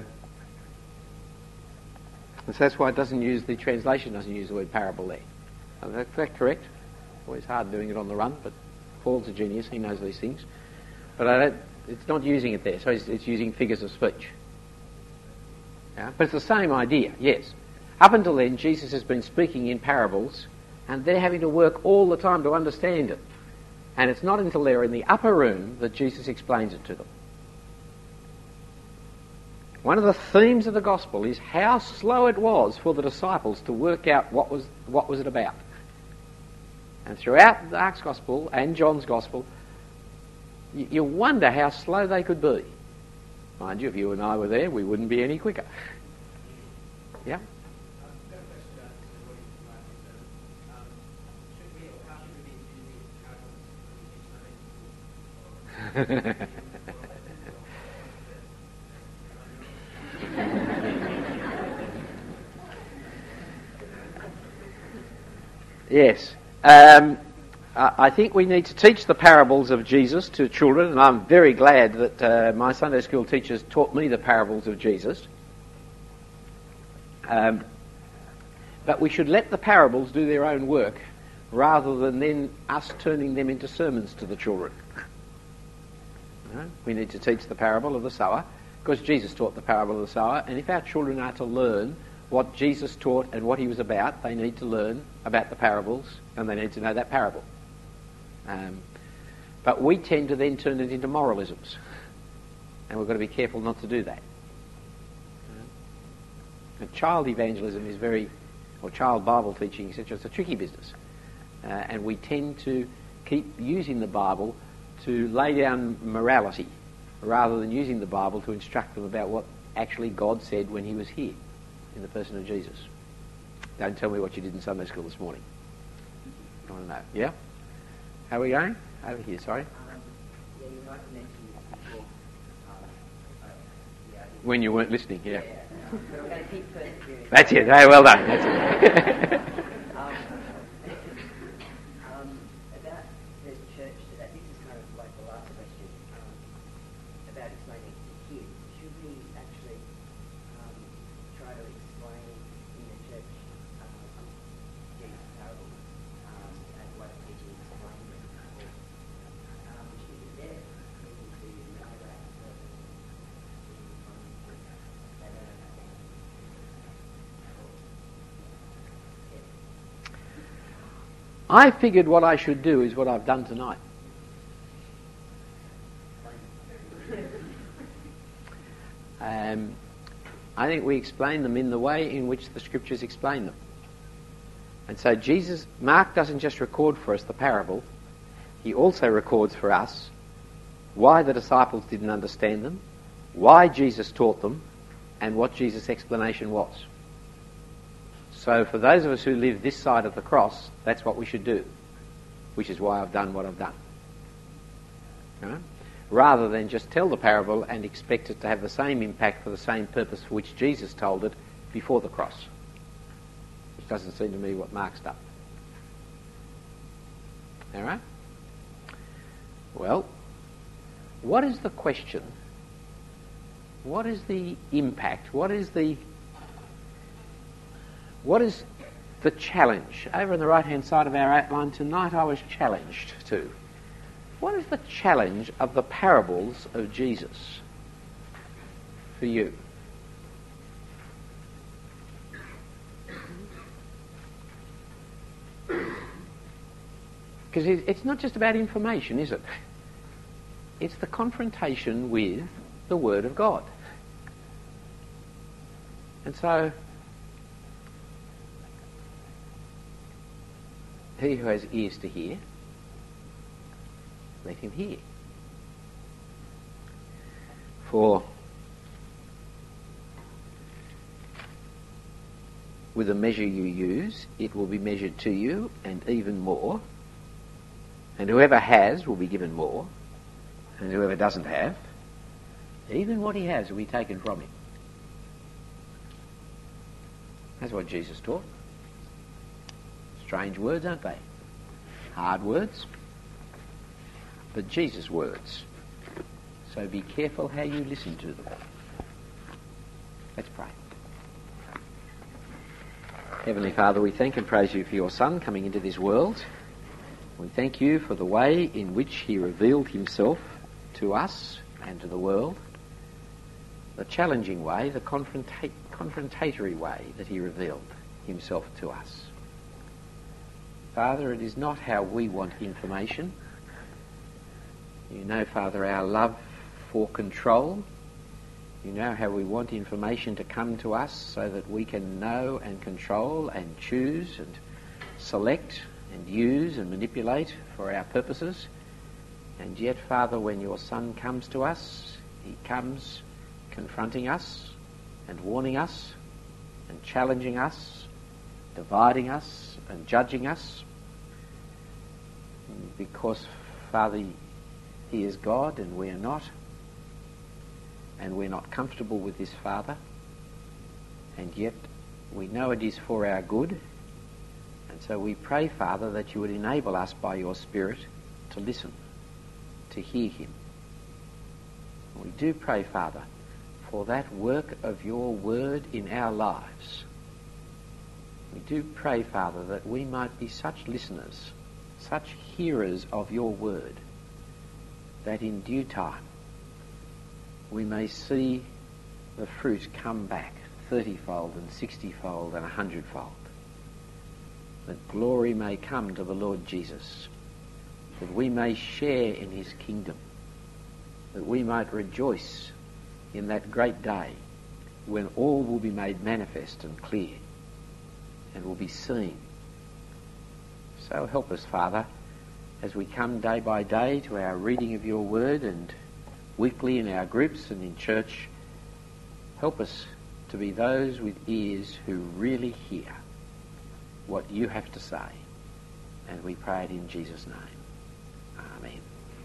that's why it doesn't use, the translation doesn't use the word parable there. Is that correct? Always hard doing it on the run, but Paul's a genius, he knows these things. But it's not using it there, so it's using figures of speech. Yeah? But it's the same idea, yes. Up until then, Jesus has been speaking in parables, and they're having to work all the time to understand it. And it's not until they're in the upper room that Jesus explains it to them. One of the themes of the gospel is how slow it was for the disciples to work out what was it about. And throughout Mark's gospel and John's gospel, you wonder how slow they could be. Mind you, if you and I were there, we wouldn't be any quicker. Yeah? Yes. I think we need to teach the parables of Jesus to children, and I'm very glad that my Sunday school teachers taught me the parables of Jesus. But we should let the parables do their own work rather than then us turning them into sermons to the children. We need to teach the parable of the sower because Jesus taught the parable of the sower, and if our children are to learn what Jesus taught and what he was about, they need to learn about the parables and they need to know that parable. But we tend to then turn it into moralisms, and we've got to be careful not to do that. And child evangelism is or child Bible teaching, etc., it's a tricky business. And we tend to keep using the Bible to lay down morality rather than using the Bible to instruct them about what actually God said when he was here in the person of Jesus. Don't tell me what you did in Sunday school this morning. I want to know. Yeah? How are we going? Over here, sorry. Yeah, you might mention this before. When you weren't listening, yeah. But I'm going to keep persevering. That's it. Hey, well done. That's it. About the church today, this is kind of like the last question about explaining to kids. Should we actually try to explain in the church Jesus' parables as what teaching explained them? Or should we get people to know that so that they don't understand? I figured what I should do is what I've done tonight. I think we explain them in the way in which the scriptures explain them. And so Mark doesn't just record for us the parable, he also records for us why the disciples didn't understand them, why Jesus taught them, and what Jesus' explanation was. So for those of us who live this side of the cross, that's what we should do, which is why I've done what I've done. Right? Rather than just tell the parable and expect it to have the same impact for the same purpose for which Jesus told it before the cross. Which doesn't seem to me what Mark's done. All right? Well, what is the question? What is the impact? What is the challenge? Over on the right-hand side of our outline tonight, I was challenged to. What is the challenge of the parables of Jesus for you? Because it's not just about information, is it? It's the confrontation with the Word of God. And so, he who has ears to hear, let him hear. For with the measure you use, it will be measured to you, and even more. And whoever has will be given more, and whoever doesn't have, even what he has will be taken from him. That's what Jesus taught. Strange words, aren't they? Hard words, but Jesus' words. So be careful how you listen to them. Let's pray. Heavenly Father, we thank and praise you for your Son coming into this world. We thank you for the way in which he revealed himself to us and to the world, the challenging way, the confrontatory way that he revealed himself to us. Father, it is not how we want information. You know, Father, our love for control. You know how we want information to come to us so that we can know and control and choose and select and use and manipulate for our purposes. And yet, Father, when your Son comes to us, he comes confronting us and warning us and challenging us, dividing us and judging us. Because, Father, he is God and we are not. And we're not comfortable with this, Father. And yet we know it is for our good. And so we pray, Father, that you would enable us by your Spirit to listen, to hear him. And we do pray, Father, for that work of your word in our lives. We do pray, Father, that we might be such listeners, such hearers of your word, that in due time we may see the fruit come back 30-fold and 60-fold and 100-fold. That glory may come to the Lord Jesus, that we may share in his kingdom, that we might rejoice in that great day when all will be made manifest and clear and will be seen. So help us, Father, as we come day by day to our reading of your word and weekly in our groups and in church. Help us to be those with ears who really hear what you have to say. And we pray it in Jesus' name. Amen.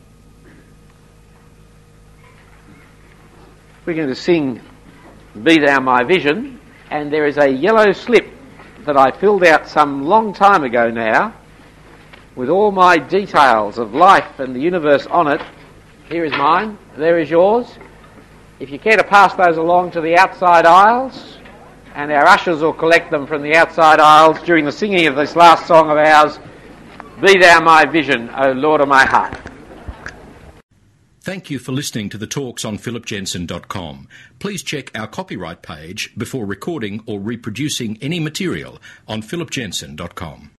We're going to sing Be Thou My Vision, and there is a yellow slip that I filled out some long time ago now with all my details of life and the universe on it. Here is mine, there is yours. If you care to pass those along to the outside aisles, and our ushers will collect them from the outside aisles during the singing of this last song of ours, Be Thou My Vision, O Lord of my heart. Thank you for listening to the talks on philipjensen.com. Please check our copyright page before recording or reproducing any material on philipjensen.com.